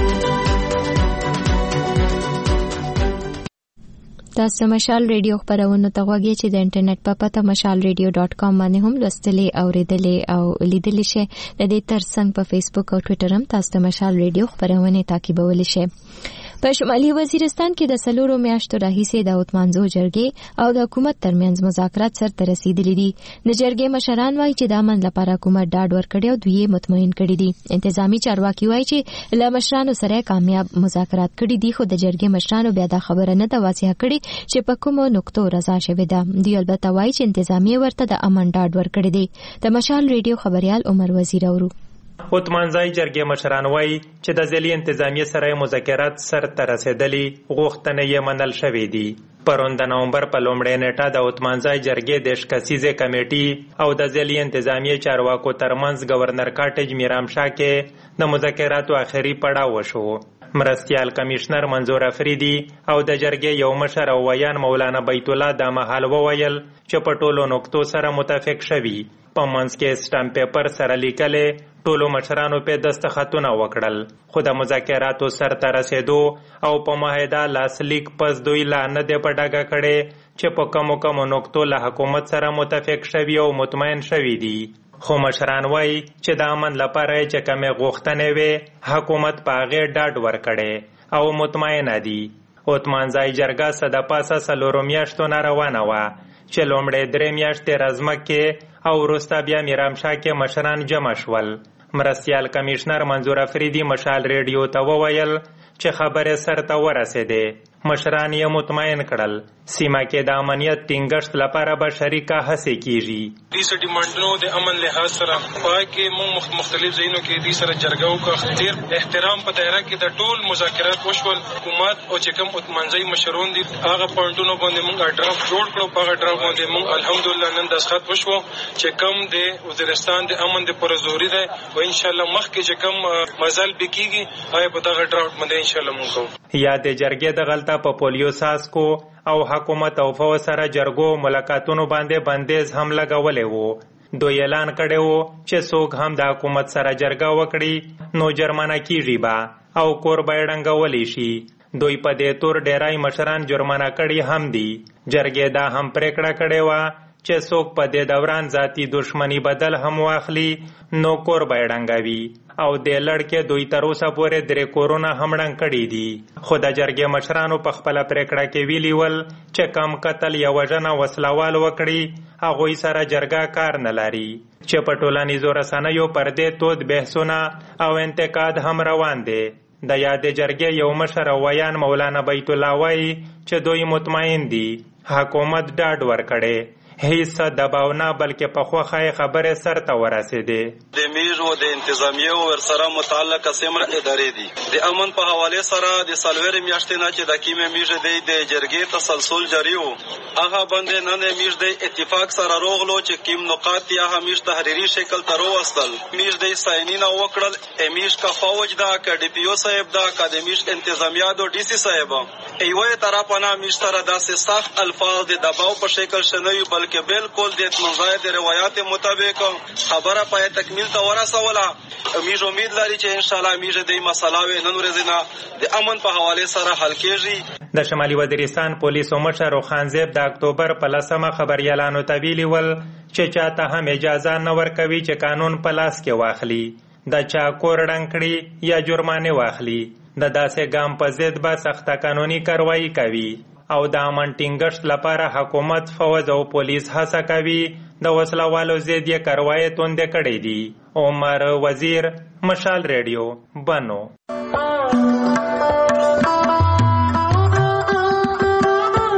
تاسو مشال رادیو خبرونه ته غوږی چې د انټرنیټ په پته مشال رادیو ډاټ کام باندې هم لوستلې او ریډلې او لیدلې شئ. د دې ترڅنګ په فیسبوک او ټوئیټر هم تاسو مشال رادیو خبرونه تعقیبولی شئ. په شمالي وزیرستان کې د سلورو میاشتو راهیسې د اوتمانزو جرګې او د حکومت ترمنځ مذاکرات سرته رسیدلي دي. د جرګې مشران وایي چې د امن لپاره حکومت ډاډ ورکړی او دوی مطمئن کړي دي. انتظامی چارواکي وایي چې له مشرانو سره کامیاب مذاکرات کړي دي، خو د جرګې مشرانو بیا دا خبره نه ده واضح کړې چې په کومو نقطو رضا شوې ده. دوی البته وایي چې انتظامی ورته د امن ډاډ ورکړي دي. د مشال ریډیو خبريال عمر وزیر اورو. اوتمانزای جرګې مشران وایي چې د ځلي انتظامی سره مذاکرات سرته رسیدلي، غوښتنې یې منل شوې دي. پرون د نومبر په لومړۍ نیټه د اوتمانزای جرګې د شکسیزې کمیټې او د ځلي انتظامی چارواکو ترمنځ گورنر کاټیج میرامشاه کې د مذاکراتو آخري پړاو وشو. مرستیال کمشنر منظور افریدي او د جرګې یو مشر او ویان مولانا بیت الله د مهال وویل چې په ټولو نقطو سره متفق شوي. په منځ کې سټامپ پیپر سره لیکلې ټولو مشرانو په دستخطونه وکړل، خو د مذاکراتو سرته رسیدو او په معاهده لاسلیک پس دوی لا نه دی په ډاګه کړی چې په کومو کومو نقطو له حکومت سره متفق شوي او مطمئن شوي دي. خو مشران وایي چې د امن لپاره چې کومې غوښتنې وې حکومت په هغې ډاډ ورکړی او مطمئنه دي. اوتمانزای جرګه څه د پاسه څلورو میاشتو نه روانه وه چې لومړی درې میاشتې رزمک کې او وروسته بیا میرامشاه کې مشران جمع شول. مرستیال کمشنر منظور افریدي مشال ریډیو ته وویل چې خبرې سرته ورسېدې. مشران یې مطمئن کړل سیمه کې د امنیت ټینګښت لپاره به شریکه هڅې کیږي. دې سره ډیمانډونو د امن لحاظ سره پای کې موږ مختلف ځایونو کې دې سره جرګه وکړه. ډېر احترام په دایره کې د ټول مذاکرات وشول. حکومت او چې کوم اوتمانزای مشرون دي هغه پوینټونو باندې موږ ډرافټ جوړ کړو. په هغه ډرافټ باندې موږ الحمدلله نن دستخط وشو چې کوم د وزیرستان د امن د پرزوري ده او ان شاء الله مخکې چې کوم مزل بکیږي هغه په دغه ډرافټ باندې ان شاء الله موږ کوو. یا د جرګې د غلطه په پولیو ساسکو او حکومت او فوج سره جرګو ملاقاتونو باندې بندیز هم لګولې وو. دوی اعلان کړی وو چې څوک هم د حکومت سره جرګه وکړي نو جرمانه کیږي با او کور به یې ډنګولی شي. دوی په دې تور ډیرای مشران جرمانه کړي هم دي. جرګې دا هم پریکړه کړې وه چې څوک په دې دوران ذاتی دشمنی بدل هم واخلي نو کور به یې ډنګوي او د لړکې دوی تر اوسه پورې درې کورونه هم ډنګ کړي دي. خو د جرګې مشرانو په خپله پریکړه کې ویلي ول چې کم قتل یا وژنه وسلوال وکړي هغوی سره جرګه کار نه لري. چې په ټولنیزو رسنیو پر دې تود بحثونه او انتقاد هم روان دی. د یادې جرګې یو مشر او ویان مولانا بیت الله وایي چې دوی مطمئن دي حکومت ډاډ ورکړي، هیڅ دباو نه بلکې په خوخه خبره سرته ورسېدې. د امیر او د انتظامیه ور سره متعلق سمره ادارې دي. د امن په حواله سره د سلویر میاشتې نه چې د کیمه میژه دی د جرګې تسلسل جاری وو. هغه باندې نن میژ د اتفاق سره روغلو چې کیم نقاط یا همیش تحریری شکل تر وستل. میژ د ساينینا وکړل امیش کا فوج دا ک ډی پی او صاحب دا اکیډمیش انتظامیه دو ډی سی صاحب ایوه طرفانه میژ سره داسې سخت الفاظ د دباو په شکل شنوي بلکې بالکل د اطمینان د روایت مطابق خبره پای تکمیل ته ورسوله. میژ امید لري چې ان شاء الله میژ د مسالې نن ورځ نه د امن په حواله سره حل کیږي. د شمالي وزیرستان پولیسو مشر خانزیب د اکتوبر په لسمه خبريالانو ته ویلي ول چې چاته هم اجازه نه ورکوي چې قانون په لاس کې واخلي، د چا کور ډنګ کړي یا جرمانه واخلي. د داسې ګام په ضد به سخته قانوني کاروایی کوي او د امن ټینګښت لپاره حکومت فوج او پولیس هڅه کوي د وسلوالو ضد یې کاروایی توندې کړې دي. عمر وزیر، مشال ریډیو، بنو.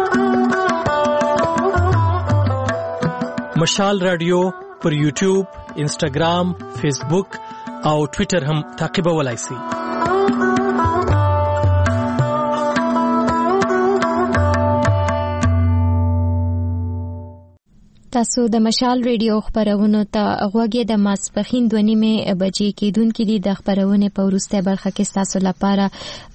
مشال رادیو پر یوټیوب، انسټاګرام، فیسبوک او ټوئیټر هم تعقیبولای شئ. تاسو د مشال ریډیو خبرونو ته غوږی د ماسپخین دوه نیمه بجې کېدونکې دي. د خبرونه په وروسته برخه کې تاسو لپاره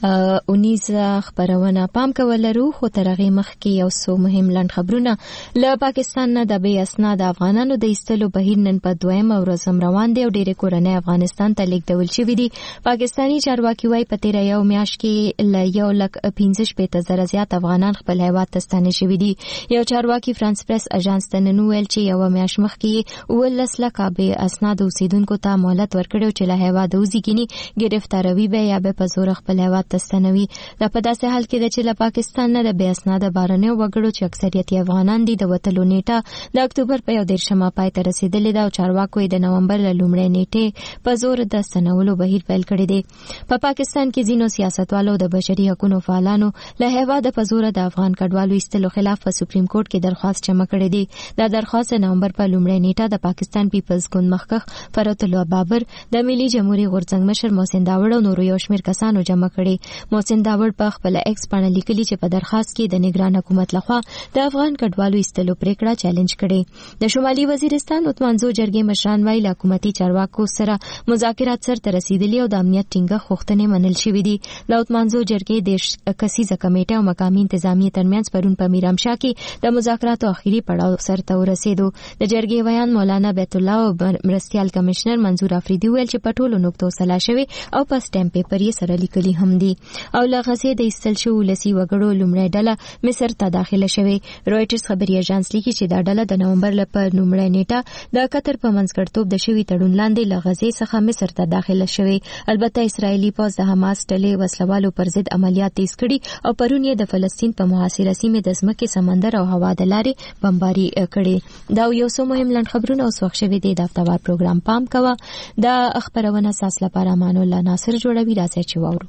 اونیزه خبرونه پام کولرو، خو ترغه مخ کې یو څو مهم لاند خبرونه. له پاکستان نه د بې اسناد افغانانو د ایستلو بهیر نن په دویم ورځ روان دی او ډېر کورنۍ افغانستان ته لیږدول شوي دي. پاکستانی چارواکي وايي په تیر یو میاشت کې له یو لک پنځه شپېته زره زیات افغانان خپل هیواد ته ستانه شوي دي. یو چارواکي فرانس پریس اژانس ته نن ویل چې یو میاشت مخکې ولس لکه به اسناد اوسیدونکو ته مهلت ورکړو چې له هیواد وزګینی گرفتاروي به یا به په زور خپل هیواد ته ستنوي. دا په داسې حال کې چې له پاکستان نه د بې اسناد بارنه وګړو چې اکثریت افغانان دي د وټلو نیټه د اکتوبر په یو دیرشمه پای ته رسیدلې ده او چارواکو د نومبر له لومړۍ نیټې په زور د ستنولو بهیر پیل کړی دی. په پاکستان کې ځینو سیاستوالو د بشري حقوقو فعالانو له هیواد په زور د افغان کډوالو ایستلو خلاف په سپریم کورټ کې درخواست جمع کړې ده. دا درخواست نومبر په لومړۍ نیټه د پاکستان پیپلز ګوند مخکخ فرات الله بابر، د ملي جمهوریت غورځنګ مشر محسن داوړ او نورو یو شمېر کسانو جمع کړي. محسن داوړ په خپل ایکس باندې لیکلي چې په درخواست کې د نگران حکومت لخوا د افغان کډوالو ایستلو پریکړه چیلنج کړي. د شمالي وزیرستان اتمانزو جرګې مشران وايي له حکومتي چارواکو سره مذاکرات سره رسیدلي او د امنیت ټینګه غوښتنې منل شوې دي. د اتمانزو جرګې د کسیزه کمیټه او مقامي انتظامیه ترمنځ پرون په میرامشاه کې د مذاکراتو اخیری پړاو سرته ورسېدو. د جرګې ویان مولانا بیت الله او مرستيال کمشنر منظور افریدي ویل چې په ټولو نقطو سلا شوی او په سټمپ پیپر یې سره لیکلي هم دي. او له غزې د ایستل شو لسی وګړو لومړی ډله مصر ته داخله شوی. رويټرز خبري اژانس لیکي چې دا ډله د نومبر لپاره لومړی نیټه د قطر په منځګړتوب د شوی تړون لاندې له غزې څخه مصر ته داخله شوی. البته اسرایلی پوځ د حماس ډلې وسلوالو پر ضد عملیات تیز کړي او پرون یې د فلسطین په محاصره سیمه د ځمکې سمندر او هوا د لارې بمباري کړي. دا یو څو مهم لاند خبرونه اوس وخت شوي دي. د افتوار پروګرام پام کوه. د خبرونه ساس لپاره امان الله ناصر جوړوي. راځي چې واورو.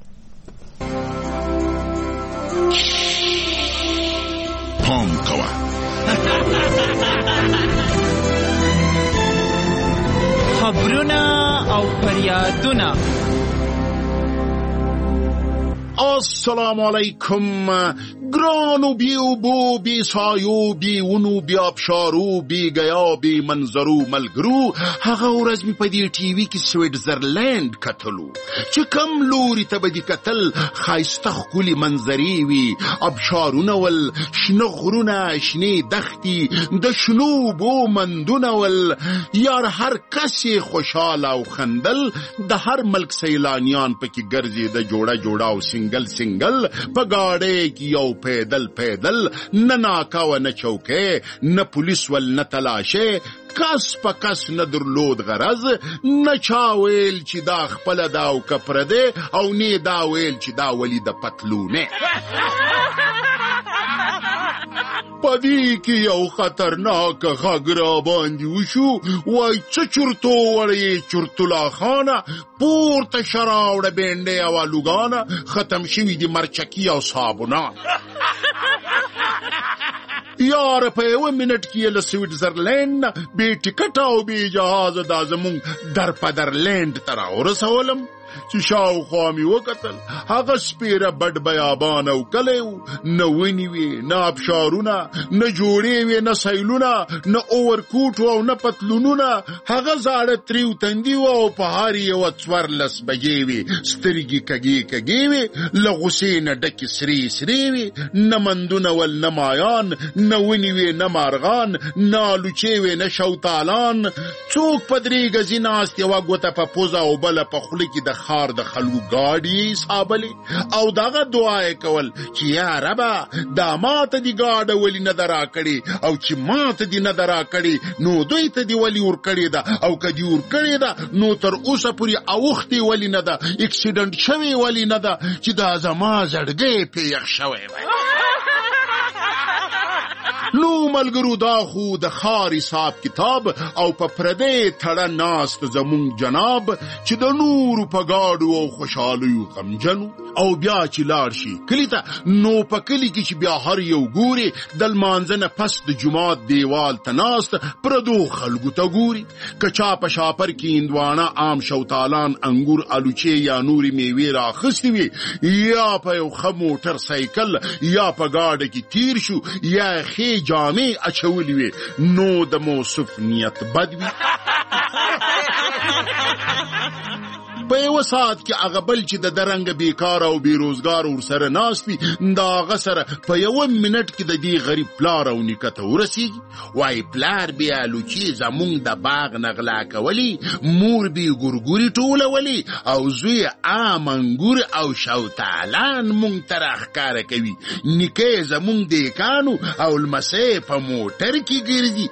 پام کوه. خبرونه او فریادونه. السلام علیکم. گرانو بیو بو بی سایو بی ونو بی ابشارو بی گیا بی منظرو ملګرو. هغه ورځ می په دې ټي وي کې سویټزرلند کتلو چې کم لوري ته به دې کتل ښایسته ښکلي منظرې وي، ابشارونه ول، شنه غرونه، شنې دښتې، د شنو اوبو مندونه ول. یار هر کس یې خوشحاله او خندل. د هر ملک سیلانیان پکې ګرځي د جوړه جوړه او سنگل سنگل په گاډۍ کې یو پیدل پیدل، نه ناکا و نه چوکې، نه پولیس ول نه تلاشه، کس په کس نه درلود غرض، نه چا ویل چې دا خپل دا او کپرده او نه دا ویل چې دا ولی د پتلونه. پدې کې یو خطرناک غږ را باندې وشو. وای څه چرتو وړې چرتلا خانه پورته شراوړه بینډې او لوګانه ختم شوي دي مرچکی او صابونه. یار په یو منټ کې له سویټزرلند به ټیکټ او به جهاز د زمون در پدرلند تر ورسولم چې شاوخوا مې وکتل. هغه سپیره بډ بیابان او کلی و، نه ونې وې، نه ابشارونه، نه جوړې وې، نه سیلونه، نه اوورکوټ او نه پتلونونه. هغه زاړه تریو تندي و او په هر یوه څوارلس بجې وې. سترګې کږې کږې وې، له غوسې نه ډکې سرې سرې وې. نه مندونه ول، نه مایان، نه ونې وې، نه مارغان، نه الوچې وې، نه شوتالان. څوک په درې ګزي ناست، یوه ګوته په پوزه او بله په خوله کې د خار د خلکو گاډي صابلې او دغه دعا کول چې یا ربا دا ماته دی گاډه ولی نه درا کړي او چې ماته دی نه درا کړي نو دوی ته دی ولی ور کړي دا او کدی ور کړي دا نو تر اوسه پوری اوختي ولی نه دا اکسیډنټ شوی ولی نه دا چې دا زما زړګې پیښ شوی وای. نو ملګرو دا خو د ښار حساب کتاب او په پردې تړه ناست زمونږ جناب چې د نورو په ګاډو او خوشحالیو غمجنو او بیا چې لاړ شي کلي ته نو په کلي کې چې بیا هر یو ګوري د لمانځه نه پس د جومات دیوال ته ناست پردو خلکو ته ګوري که چا په شاپر کې هندوانه عام شوتالان انګور الوچې یا نورې میوې راخستې وي یا په یو ښه موټر سایکل یا په ګاډه کې تیر شو یا ښې جامې اچولې وي نو د موصف نیت بد وي په یو ساعت کې هغه بل چې د درنګ بیکار او بیروزګار ورسره ناست وي د هغه سره په یو منټ کې د دې غریب پلار او نیکه ته ورسېږي وایي پلار بیا لوچې زمونږ د باغ نغلا کولی مور بې ګورګوري ټولولي او زوی عام انګور او شوتالان مونږ ته راښکاره کوي نیکه یې زمونږ دیکانو او لمسی په موټر کې ګرځي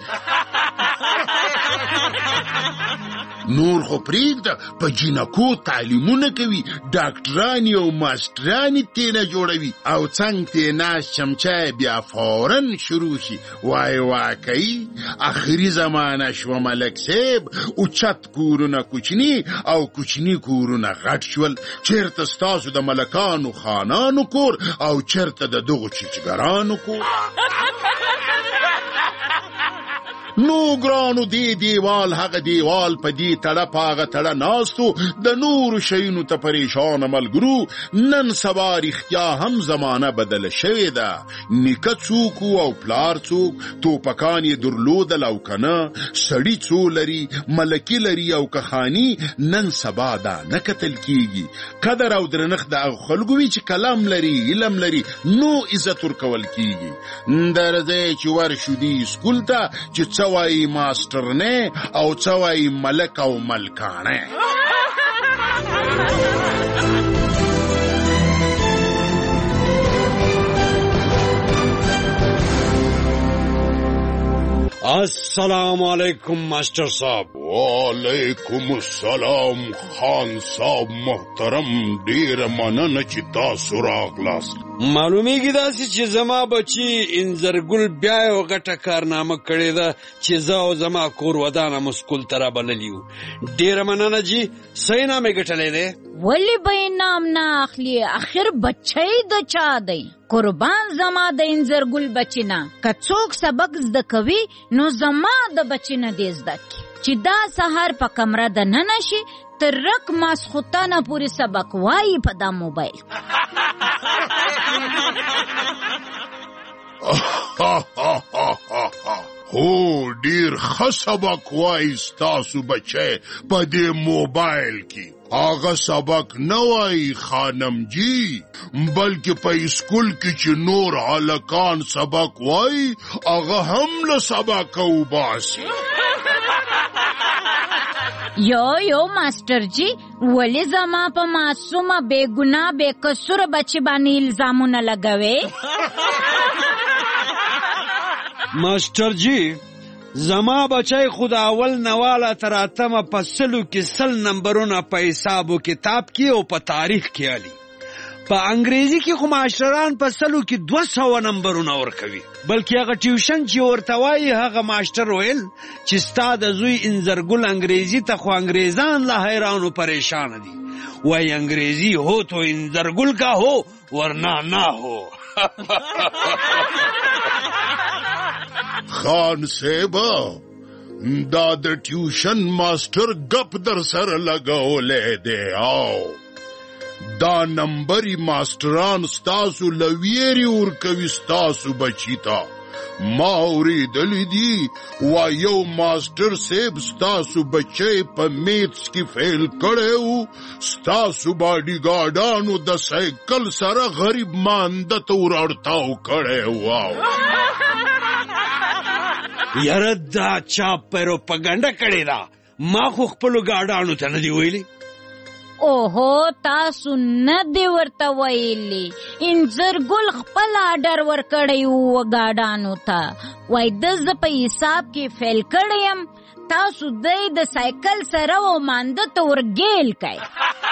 نور خو پرېږده په جینکو تعلیمونه کوي ډاکټرانی او ماسټرانی تېنه جوړوي او څنګ تې ناست چمچه بیا فورن شروع شي وای واقعي اخري زمانه شوه ملک صاحب اوچت کورونه کوچني او کوچني کورونه غټ شول چېرته ستاسو د ملکانو خانانو کور او چېرته د دغو چچګرانو کور نو ګرانو دی دیوال هغه دیوال په دې تړه په هغه تړه ناستو د نورو شیونو ته پریشانه ملګرو نن سبا رښتیا هم زمانه بدله شوې ده نیکه څوک او پلار څوک توپکان یې درلودل او که نه سړي څو لري ملکي لري او که خاني نن سبا دا نه کتل کېږي قدر او درنښت د هغو خلکو وي چې قلم لري علم لري نو عزت ورکول کېږي درځئ چې ورشو دې سکول ته چې څه وایي ماسټر نه او څه وایي ملک او ملکانه السلام علیکم ماسٹر صاحب. وعلیکم السلام خان صاحب محترم. ډیر مننه چې تاسو راغلاست. معلومیږي داسې چې زما بچی انځرګل بیا یو غټه کارنامه کړې ده چې زه او زما کور ودانه مسکول ته رابللي یو. ډېره مننه جي. صحیح نام یې ګټلی دی؟ ولې به یې نام نه اخلي؟ آخر بچی د چا دی؟ قربان زما د انځرګل بچی نه. که څوک سبق زده کوي نو زما د بچی نه دې زده کړي چې دا سهار په کمره دننه شي تر رک ماسخوتانه پورې سبق وایي په دا موبایل. هو ډیر ښه سبق وایي ستاسو بچی په دې موبایل کې. هغه سبق نه وایي خانم جی بلکې په اسکول کې چې نور هلکان سبق وایي هغه هم له سبقه وباسي. یو یو ماسټر جی ولې زما په معصومه بې ګناه بې قصوره بچی باندې الزامونه لګوي؟ ماسټر جی زما بچی خود اول نواله تر اتمه په سلو کې سل نمبرونه په حساب و کتاب کې او په تاریخ کې علي. په انګریزي کې خو ماشټران په سلو کې دوه سوه نمبرونه ورکوي. بلکې هغه ټیوشن چې ورته وایي هغه ماشټر ویل چې ستا د زوی انځرګل انګریزي ته خو انګریزان له حیران و پریشان دي. وایي انګریزي هو تو انځرګل کا هو ورنه نه هو. خان صاحبه دا د ټیوشن ماسټر گپ در سره لګولی دی. او دا نمبری ماسټران ستاسو لویری ورکوي ستاسو بچی ته. ما اوریدلی دي وا یو ماسټر صاحب ستاسو بچی په میتس کې فیل کړی و ستاسو باډي ګارډانو د سایکل سره غریب مانده ته ور اړتاو کړی و. یاره دا چا پروپاګانډه کړې ده. ما خو خپلو ګاډانو ته نه دی ویلي. اوهو تاسو نه دی ورته ویلي. انځرګل خپل آډر ورکړی و ګاډانو ته. وای د زه په حساب کې فیل کړی یم تاسو دی د سایکل سره و مانده ته ورګیل کوي.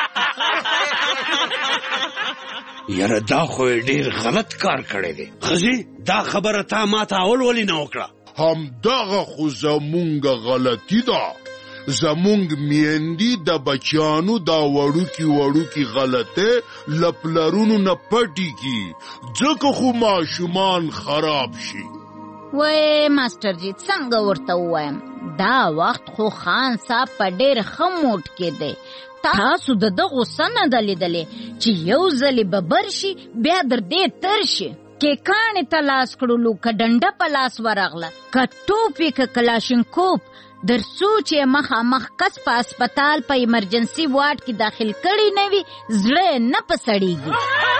یاره دا خو ډیر غلط کار کړی دی. خزي دا خبره تا ماته اول ولې نه وکړه؟ همدغه خو زمونږ غلطي ده. زمونږ میندې د بچیانو دا وړوکي وړوکي غلطۍ له پلرونو نه پټي کي، ځکه خو ماشومان خراب شي. وای ماسټر جی څنګه ورته ووایم، دا وخت خو خان صاحب په ډېر ښه موډ کې دی. تاسو د ده غوسه نه ده لیدلې چې یو ځلې به بر شي بیا در دې تر شي. که کاڼې ته لاس کړلو، که ډنډه په لاس ورغله، که ټوپې، که کلاشینکوف در څو چې مخامخ کس په اسپتال په ایمرجنسي وارډ کې داخل کړی نه وي، زړه نه په سړیږي.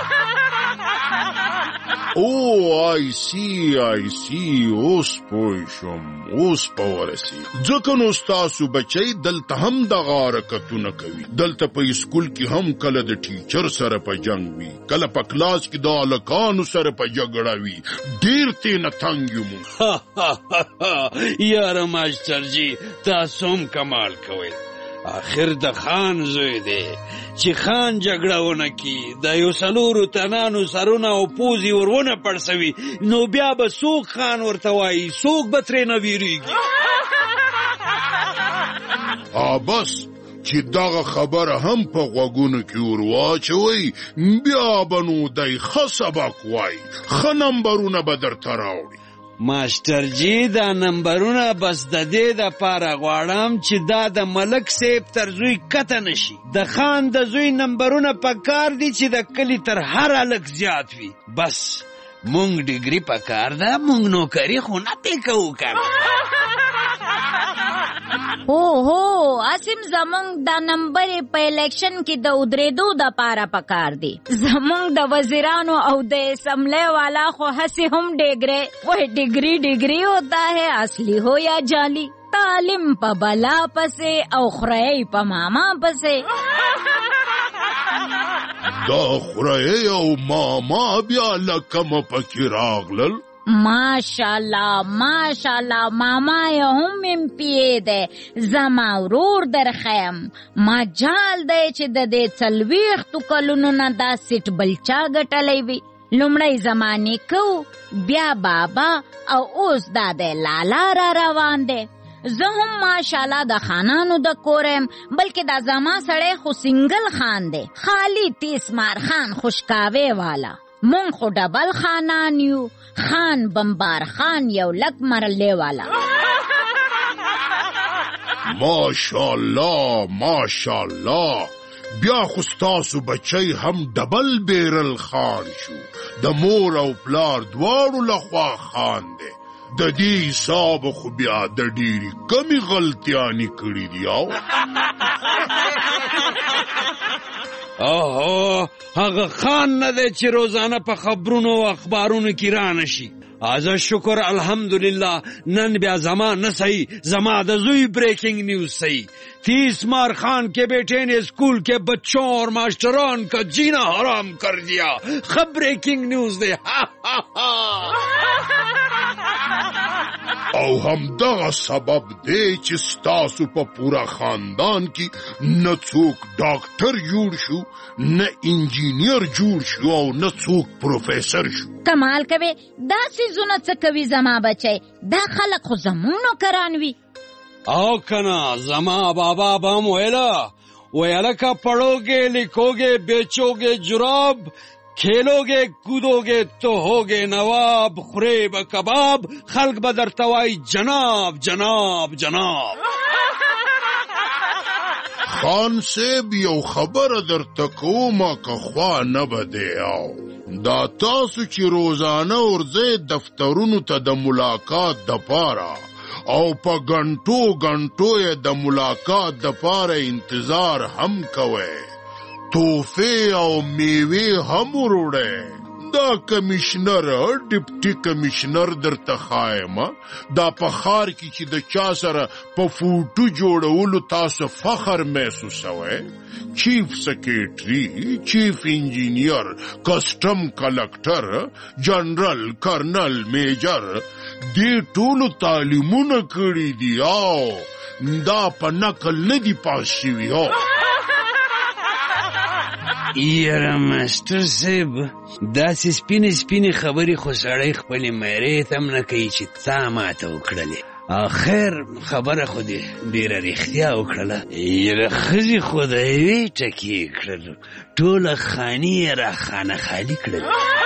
او آی سی آی سی اوس پوه شوم، اوس په ورسي. ځکه نو ستاسو بچی دلته هم دغه حرکتونه کوي. دلته په اسکول کې هم کله د ټیچر سره په جنګ وي، کله په کلاس کې د هلکانو سره په جګړه وي. ډېر تېنه تنګ یو موږ. یاره ماسټر جي تاسو هم کمال کوئ. آخر د خان زوی دی چې خان جګړه ونه کي، د یو څلورو تنانو سرونه او پوزې ور ونه پړسوي، نو بیا به څوک خان ورته وایي، څوک به ترې نه ویریږي. بس چې دغه خبره هم په غوږونو کې ور واچوئ، بیا به نو دی ښه سبق وایي، ښه نمبرونه به درته راوړي. ماسټر جی دا نمبرونه بس د دې دپاره غواړم چې دا د ملک صاحب تر زوی کته نشي. د خان د زوی نمبرونه پکار دي چې د کلي تر هر هلک زیات وي. بس مونږ ډیګري پکار ده، مونږ نوکري خو نه پې کوو کنه. هو هو اسیم زمونږ دا نمبرې په الیکشن کې د ودرېدو دپاره پکار دي. زمونږ د وزیرانو او د اسمبلی والا خو هسې هم ډیګرې وای ډیګري ډیګري ہوتا ہے، اصلي ہو یا جعلی. تعلیم په بلا پسې او خورۍ په ماما پسې. دا خورۍ او ماما بیا لکمه پکې راغلل. ماشاءالله ماشاءالله ماما یې هم ایم پی ای دی. زما ورور درخیم مجال دی چې د دې څلوېښتو کلونو نه دا سیټ بل چا ګټلی وي. لومړی زمانې کو، بیا بابا، او اوس دا دی لالا را روان دی. زه هم ماشاءالله د خانانو د کور یم، بلکې دا زما سړی خو سنگل خان دی، خالی تیس مار خان خوشکاوی والا. مونږ خو ډبل خانان یو، خان بمبار خان یو لک مرلې والا. ماشاءالله ماشاءالله، بیا خو ستاسو بچی هم ډبل بیرل خان شو، د مور او پلار دواړو لخوا خان دی. د دې حساب خو بیا د ډېرې کمې غلطیانې کړي دي. او اوهو هغه خان نه دی چې روزانه په خبرونو او اخبارونو کې را نشي. آزا شکر الحمدلله نن بیا زما نه صحیح، زما د زوی بریکنگ نیوز صحیح. تیس مار خان کے بیٹے نے اسکول کے بچوں اور ماسٹران کا جینا حرام کر دیا. خب بریکنگ نیوز دے. او هم دغه سبب دی چې ستاسو په پورا خاندان کې نه څوک ډاکټر جوړ شو، نه انجینیر جوړ شو، او نه څوک پروفیسر شو. کمال کوي دا څیزونه څه کوي زما بچی؟ دا خلک خو زمونږ نوکران وي. او کنا زما بابا بام ویلا ویلا کا پڑھو گے لکھو گے بیچو گے جراب، کھیلو گے کودو گے تو ہوگے نواب، خریب کباب، خلق بدر توائی جناب جناب جناب. خان صاحب یو خبر در تکوما که خوا نبده. آو دا تاسو چې روزانه ورځئ دفترونو ته د ملاقات د پاره، او په غنټو غنټو یې د ملاقات د پاره انتظار هم کوئ، تحفې او میوې هم وروړئ، دا کمشنر ډیپټي کمشنر درته خایم دا په ښار کې چې د چا سره په فوټو جوړولو تاسو فخر محسوسوئ چیف سیکریټري چیف انجینیر کسټم کلکټر جنرال کرنل میجر دې ټولو تعلیمونه کړي دي او دا په نقل نه دي پاس شوي هو یاره ماسټر صاحب داسې سپینې سپینې خبرې خو سړی خپلې میرې ته هم نه کوي چې تا ماته وکړلې آخر خبره خو دې ډېره رښتیا وکړله یاره ښځې خو د یوې ټکې یې کړل ټوله خاني یې را خانه خالي کړل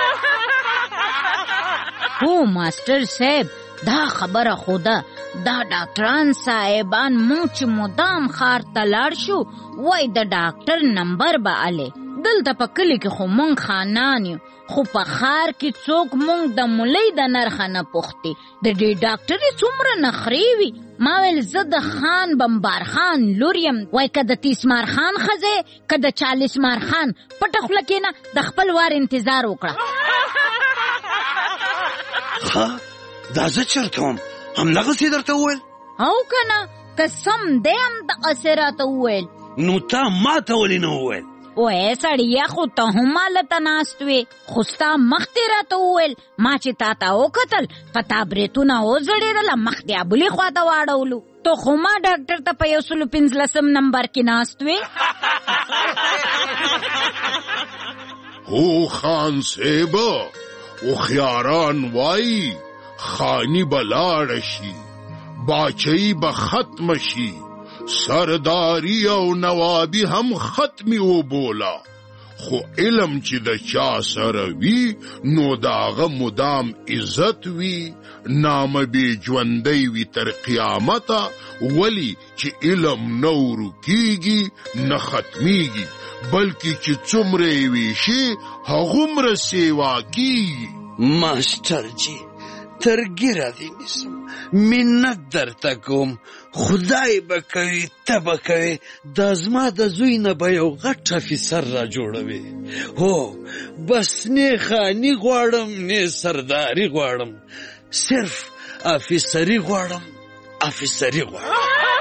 هو ماسټر صاحب دا خبره خو ده دا ډاکټران صاحبان مونږ چې مدام ښار ته لاړ شو وای د ډاکټر نمبر به الې دلته په کلي کې خو مونږ خانان یو خو په ښار کې څوک مونږ د مولۍ د نرخه نه پوښتې د دې ډاکټرې څومره نخرې وي ما ویل زه د خان بمبار خان لور یم وای که د تیسمار خان ښځې که د چالیسمار خان پټه خوله کښېنه د خپل وار انتظار وکړه ښه دا زه چرته وم همدغسې درته وویل او که نه که سم دی همدغسې راته وویل نو تا ما ته ولې نه وویل وای سړیه خو ته هم هلته ناست وې خو ستا مخ دې راته وویل ما چې تا ته وکتل په تا برېتونه وځړېدله مخ دې ابولې خوا ته واړولو ته خو ما ډاکټر ته په یو سلو پنځلسم نمبر کې ناست وې هو خان صاحب هوښیاران وایي خانی به لاړه شي باچهی به ختم شي سرداری او نوابی هم ختمی وبولا خو علم چې د چا سره وي نو د هغه مدام عزت وي نامه بې ژوندی وي تر قیامته ولې چې علم نه ورکېږي نه ختمیږي بلکې چې څومره یې ویشي هغومره سیوا کېږي ماسټر جي ترګیره دې نیسم منت درته کوم خدای به کوي ته به کوي دا زما د زوی نه به یو غټ افیسر را جوړوي هو بس نه خاني غواړم نه سرداري غواړم صرف افیسري غواړم افیسري غواړم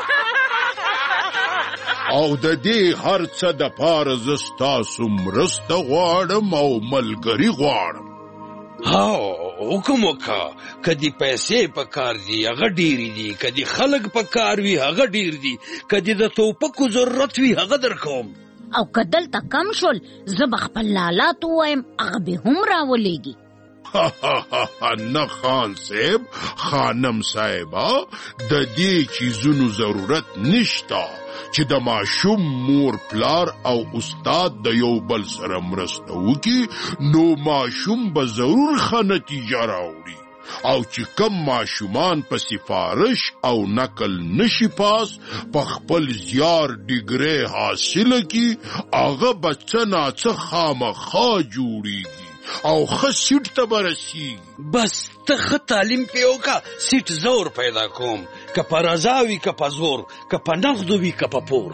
او د دې هر څه د پاره زه ستاسو مرسته غواړم او ملګري غواړم هاو حکم وکړه که دې پیسې په کار دي هغه ډېرې دي که دې خلک په کار وي هغه ډېر دي که دې د توپکو ضرورت وي هغه درکوم او که دلته کم شول زه به خپل لالات ووایم هغه به هم راولېږي نه خان صاحب خانم صاحبه د دې چیزونو ضرورت نشته چې د ماشوم مور پلار او استاد د یو بل سره مرسته وکړي نو ماشوم به ضرور ښه نتیجه راوړي او چې کم ماشومان په سفارش او نقل نشي پاس په خپل زیار ډیګرۍ حاصله کړي هغه به څه ناڅه خامخا جوړیږي او ښه سیټ ته به رسیږي بس ته ښه تعلیم پې وکړه سیټ زور پیدا کوم که په رضا وي که په زور که په نغدو وي که په پور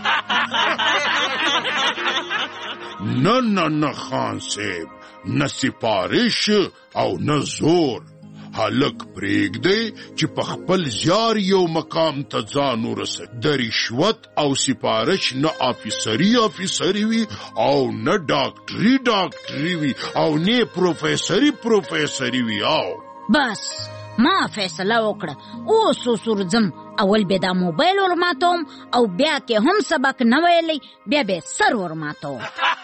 نه نه نه خان صاحب نه سفارش او نه زور هلک پرېږدئ چې په خپل زیار یو مقام ته ځان ورسوي د رشوت او سفارش نه افیسري افیسري وي او نه ډاکټري ډاکټري وي او نه پروفیسري پروفیسري وي او بس ما فیصله وکړه اوس اوس ورځم اول به دا موبایل ورماتوم او بیا کې هم سبق نه ویلی بیا به سر ورماتوم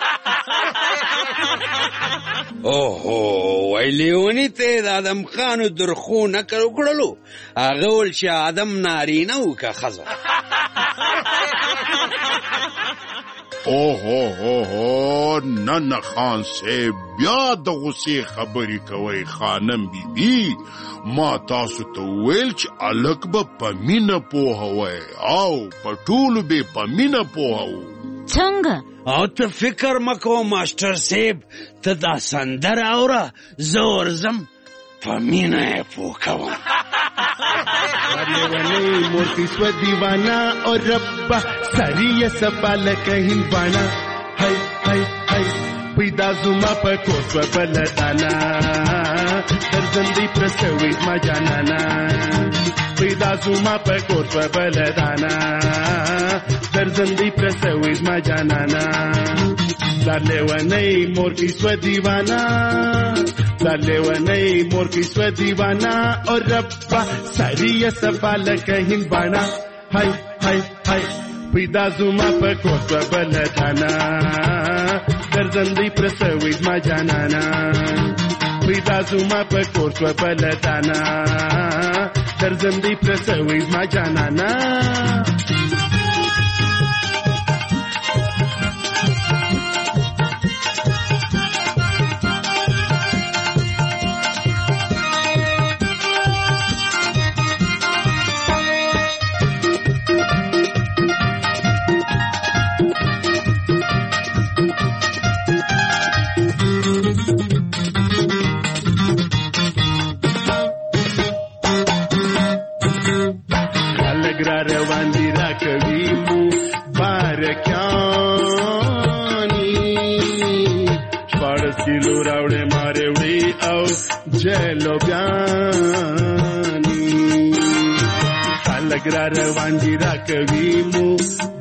اوهو وای لیوني ته د ادم خانو درخو نکل وکړلو هغه ول چې ادم نارینه و که ښځه اوهو هو هو نه نه خان صاحب بیا د غصې خبرې کوئ خانم بیبي ما تاسو ته وویل چې هلک به په مینه پوهوئ او په ټولو به په مینه پوهوو څنګه او ته فکر مه کوه ماسټر صاحب ته دا سندره اوره زه ورځم په مینه یې پوه کوم لیونی مورتی سو دیوانا اور ربا ساری سبا لکه هندوانا هی هی هی پیدا زما په کور په بلدانا درځندې پرسوي ما جانانا پیدا زما په کور په بلدانا درځندې پرسوي ما جانانا در لیونی مور کی سو دیوانا در لیونی مور کی سو دیوانا اور ربا سری سفال کہیں بانا ہائی ہائی ہائی پیدا زما په کور په بلدانا درځندې پرسوي ما جانانا پیدا زما په کور په بلدانا درځندې پرسوي ما جانانا جلو بیانی خلق را روان دی را کوي مو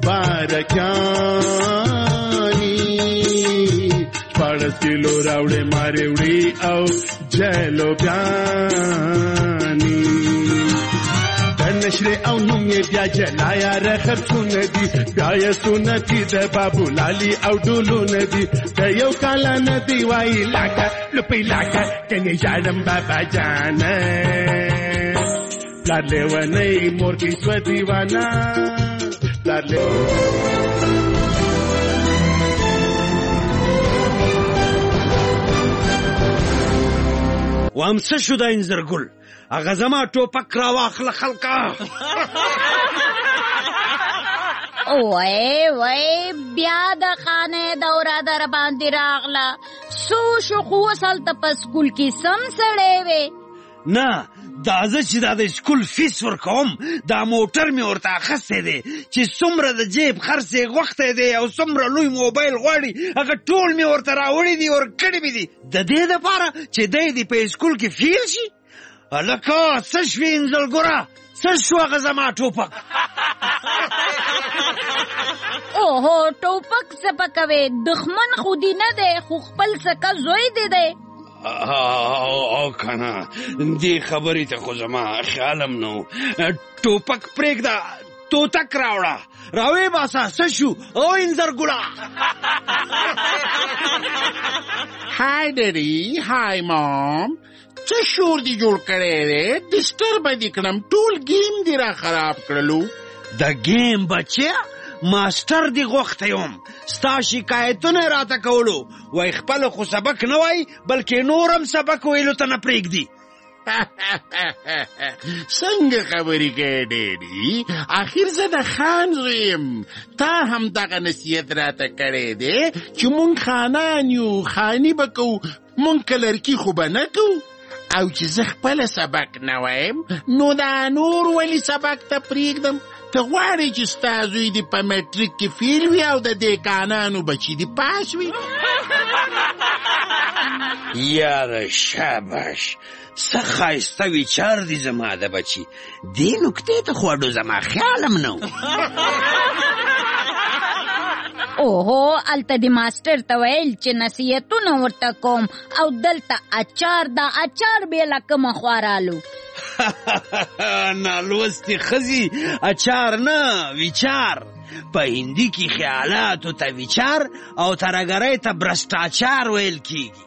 بارکانی پاړس کیلو راوړې مارې وړي او جلو بیانی نشره او نوم یې بیا جلایا رخصونه دي بیا یې سنتي د بابو لالي او ډولو ندي د یو کال ندي وای لاکه لپی لاکه کني جانم بابا جان پلار لیونی مور کی سو دیوانا پلار وام څه شو د انزرګل هغه زما ټوپک را واخله خلکه وای وای بیا د خانه دوره در باندې راغله سو شو خو وسل ته په سکول کې سم سړی وې نه دا زه چې دا د سکول فیس ورکوم دا موټر مې ورته اخیستی دی چې څومره د جیب خرڅ یې غوښتی دی او څومره لوی موبایل غواړي هغه ټول مې ورته راوړي دي ورکړي مې دي د دې دپاره چې دی دې په سکول کې فیل شي هلکه څه شوې انزلګوره څه شو هغه زما ټوپک اوهو ټوپک څه پکوې دښمن خو دې نه دی خو خپل سکه زوی دې دی او کنه دې خبرې ته خو زما خیالم نو ټوپک پرېږده توتک راوړه راوې باسه څه شو او انزرګوله هاي ډیډي هاي مام څه شور دی جوړ کړی دی ډسټرب دې کړم ټول گیم دې را خراب کړلو د گیم بچیا ماستر دی غوښتی یم ستا شکایتونه یې راته کولو وای خپله خو سبق نه وای بلکې نورم سبق ویلو ته نه پرېږدي څنګه خبرې کوې ډیډي آخر زه د خان زوی یم تا هم دغه نصیحت راته کړی دی چې مونږ خانان یو خاني به کوو مونږ کلرکي خو به نه کوو او چې زه خپله سبق نه وایم نو دا نور ولې سبق ته پرېږدم ته غواړې چې ستا زوی دې په میټریک کې فیل وي او د دېکانانو بچي دې پاس وي یاره شاباش څه ښایسته ویچار دي زما د بچي دې نکتې ته خو اډو زما خیالم نه اوهو الته د ماسټر ته ویل چې نصیحتونه ورته کوم او دلته اچار دا اچار بېله کومه خوارالو نالوستې ښځې اچار نه ویچار په هندي کې خیالاتو ته ویچار او ترګرۍ ته برسټاچار ویل کیږي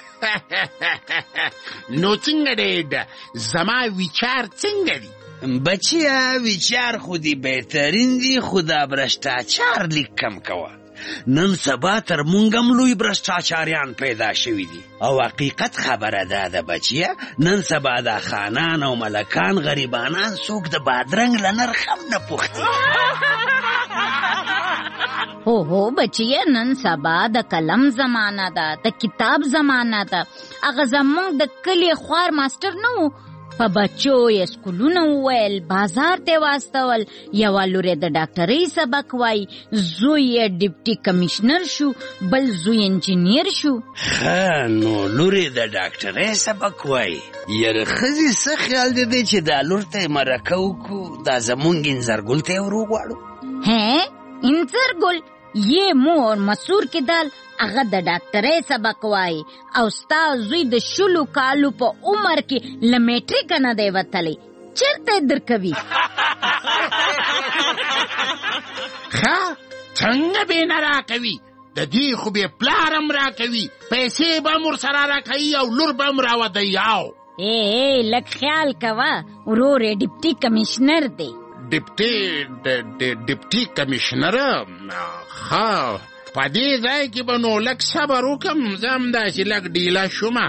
نو څنګه ډېډ زما ویچار څنګه دي بچیا ویچار خو دې بهترین دي خو دا برسټاچار لیک کم کوه نن سبا تر مونږ هم لوی برسټاچاریان پیدا شوي دي او حقیقت خبره ده د بچیه نن سبا دا خانان او ملکان غریبانان څوک د بادرنګ له نرخ هم نه پوښتي هو هو بچیه نن سبا د قلم زمانه ده د کتاب زمانه ده هغه زمونږ د کلي خوار ماسټر نه و په بچو یې سکولونه وویل، بازار ته واستول، یوه لور یې د ډاکټرۍ سبق وایي، زوی یې ډیپټي کمیشنر شو، بل زوی انجینیر شو. ښه نو لور یې د ډاکټرۍ سبق وایي. یاره ښځې څه خیال دی دی چې دا لور ته یې مرکه وکړو، دا زمونږ انځرګل ته یې ور وغواړو؟ هې انځرګل یې مور مسور کېدل، هغه د ډاکټرۍ سبق وایي او ستا زوی د شلو کالو په عمر کې له میټریکه نه دی وتلی، چېرته یې درکوي؟ ښه څنګه به نه راکوي، د دې خو بې پلار هم راکوي، پیسې به هم ورسره راکوي او لور به هم راودیاو. ای ای لږ خیال کوه، ورور یې ډیپټي کمیشنر دی. ډیپټي ډیپټي کمیشنر؟ ښه په دې ځای کې به نو لږ صبر وکړم، زه هم داسې لږ ډیله شومه.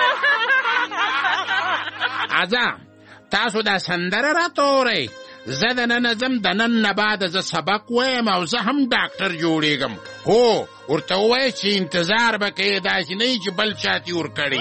اځه تاسو دا سندره راته وورئ، زه د ننه ځم، د نن نه بعد زه سبق وایم او زه هم ډاکټر جوړېږم. هو ورته ووایه چې انتظار به کوې، داسې نه وي چې بل چا تې ورکړي.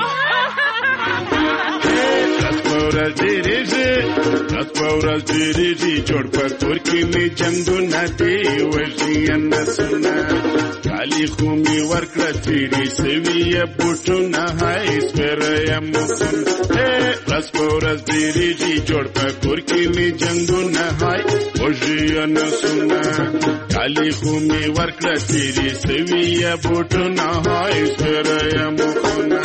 ورځ ډېرېږي رات په ورځ ډېرېږي، جوړ په کور کې مې جنګونه دي وژني نسونه، کالي خو مې ورکړه تېرې سوي یې بوټونه، هی سپېره یم موسم. رات په ورځ ډېرېږي، جوړ په کور کې مې جنګونه، هی وژني نسونه، کالي خو مې ورکړه تېرې سوي یې بوټونه، هی سپېره یم موسونه.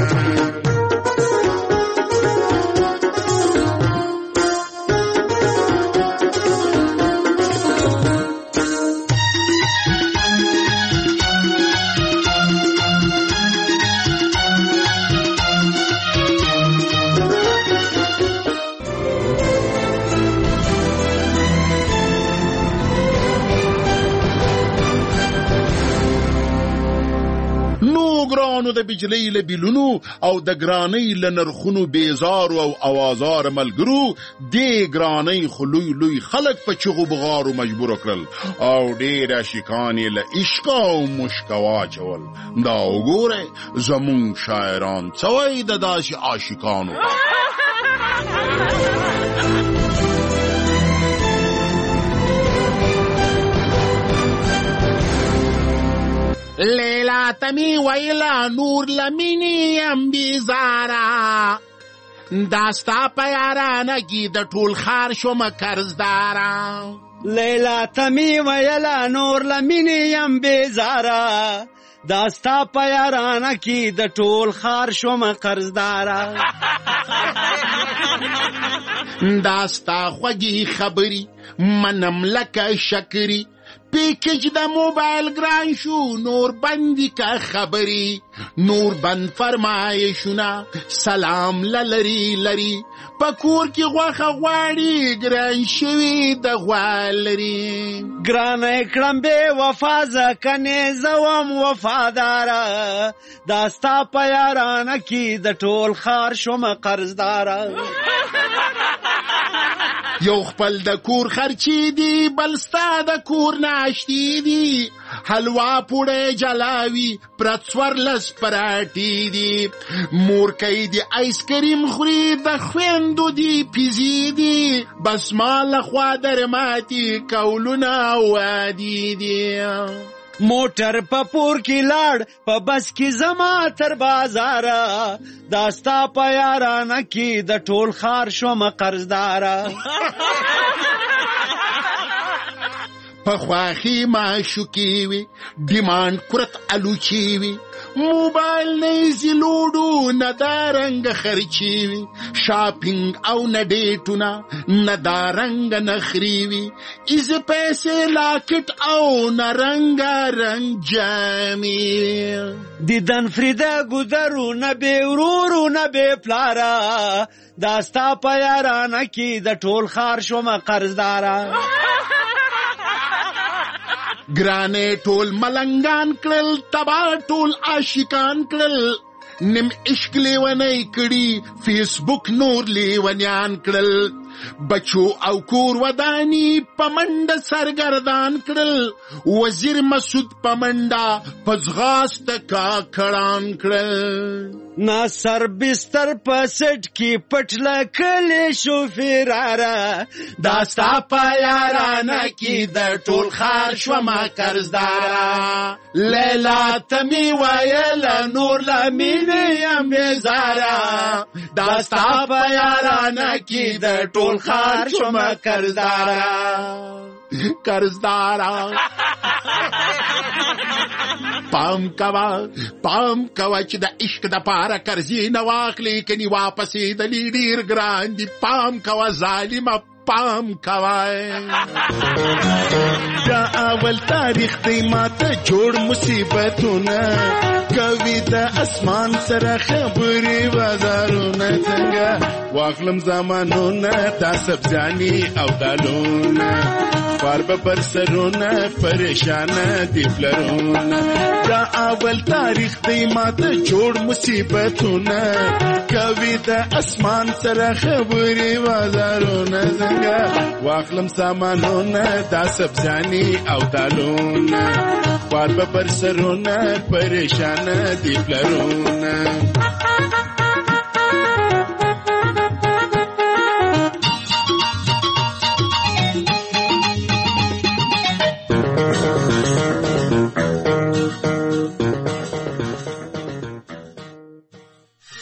ګرانو د بجلۍ له بیلونو او د ګرانۍ له نرخونو بیزارو او اوازار ملګرو، دې ګرانۍ خو لوی لوی خلک په چغو بغارو مجبور کړل او ډېر عاشقان یې له عشقه او مشکه واچول. دا وګورئ زمونږ شاعران څه وایي د داسې عاشقانو. لیلا تمی ویلا نور لمینی یم بیزارا، داستا پیارانه کی د ټول خار شوم قرضدارا. لیلا تمی ویلا نور لمینی یم بیزارا، داستا پیارانه کی د ټول خار شوم قرضدارا. داستا خوږی خبری منم لکه شکری، پیکج د موبایل ګران شو نور بندی که خبری، نور بند فرمایشونه سلام للری لری، پکور کی غوښه غواړي ګران شوي د غوا لري. ګرانه کړم بې وفا ځکه زوم وفاداره، دا ستا په یارانه کې د ټول ښار شومه قرضداره. یو خپل د کور خرچی دی، بل ستا د کور ناشتی دی، حلوا پوړی جلاوي پرت څوارلس پراټې دي، مورکۍ د آیس کریم خوري د خویندو دی پیزي دي، بس ما لخوا در ماتي کولونه وادي دي. موټر په پور کې لاړ په بس کې زما تر بازاره، دا ستا په یارانه کې د ټول ښار شومه قرضداره. په خواخي معشوقې وي ډیمانډ کرت الوچې وي، موبایل نه ایزي لوډو نه دا رنګ خرچې وي، شاپینګ او نه ډیټونه نه دا رنګ نخري وي، ایزي پیسې لاکټ او نه رنګارنګ جامې. دیدن فریده ګذرو نه بې ورورو نه بې پلاره، دا ستا په یارانه کې د ټول ښار شومه قرضداره. ګرانې ټول ملنګان کړل تبا ټول عاشقان کړل، نیم عشق لیونی کړي فیسبوک نور لیونیان کړل، بچو او کور ودانی پمنډ سرګردان کړل وزیر مسعود پمنډا پزغاست کا کړان کړل نا سر بستر پسټ کی پټلا کله شو فرارا داستا پیارانه کی د ټول خار شو ما قرضدارا لیلا تمی وایل نور لمینه یم زارا داستا پیارانه کی د ټول خار شو ما قرضدارا قرضدارا پام کوا پام کوا چې د عشق د پاره قرضې نه واخلې کني واپسې د ډېر ګران دي پام کوا ظالمه پام کوای دا اول تاریخ دی ماته جوړ مصیبتونه کوي د اسمان سره خبرې بازارونه څنګه واخلم زمانونه دا سبزانی او دالونه فاربه پر سرونه پریشانه دی فلرونه دا اول تاریخ دی ماته جوړ مصیبتونه کوي د اسمان سره خبرې بازارونه څنګه واخلم سامانونه دا سبزانی او دالونه فاربه پر سرونه پریشانه دی فلرونه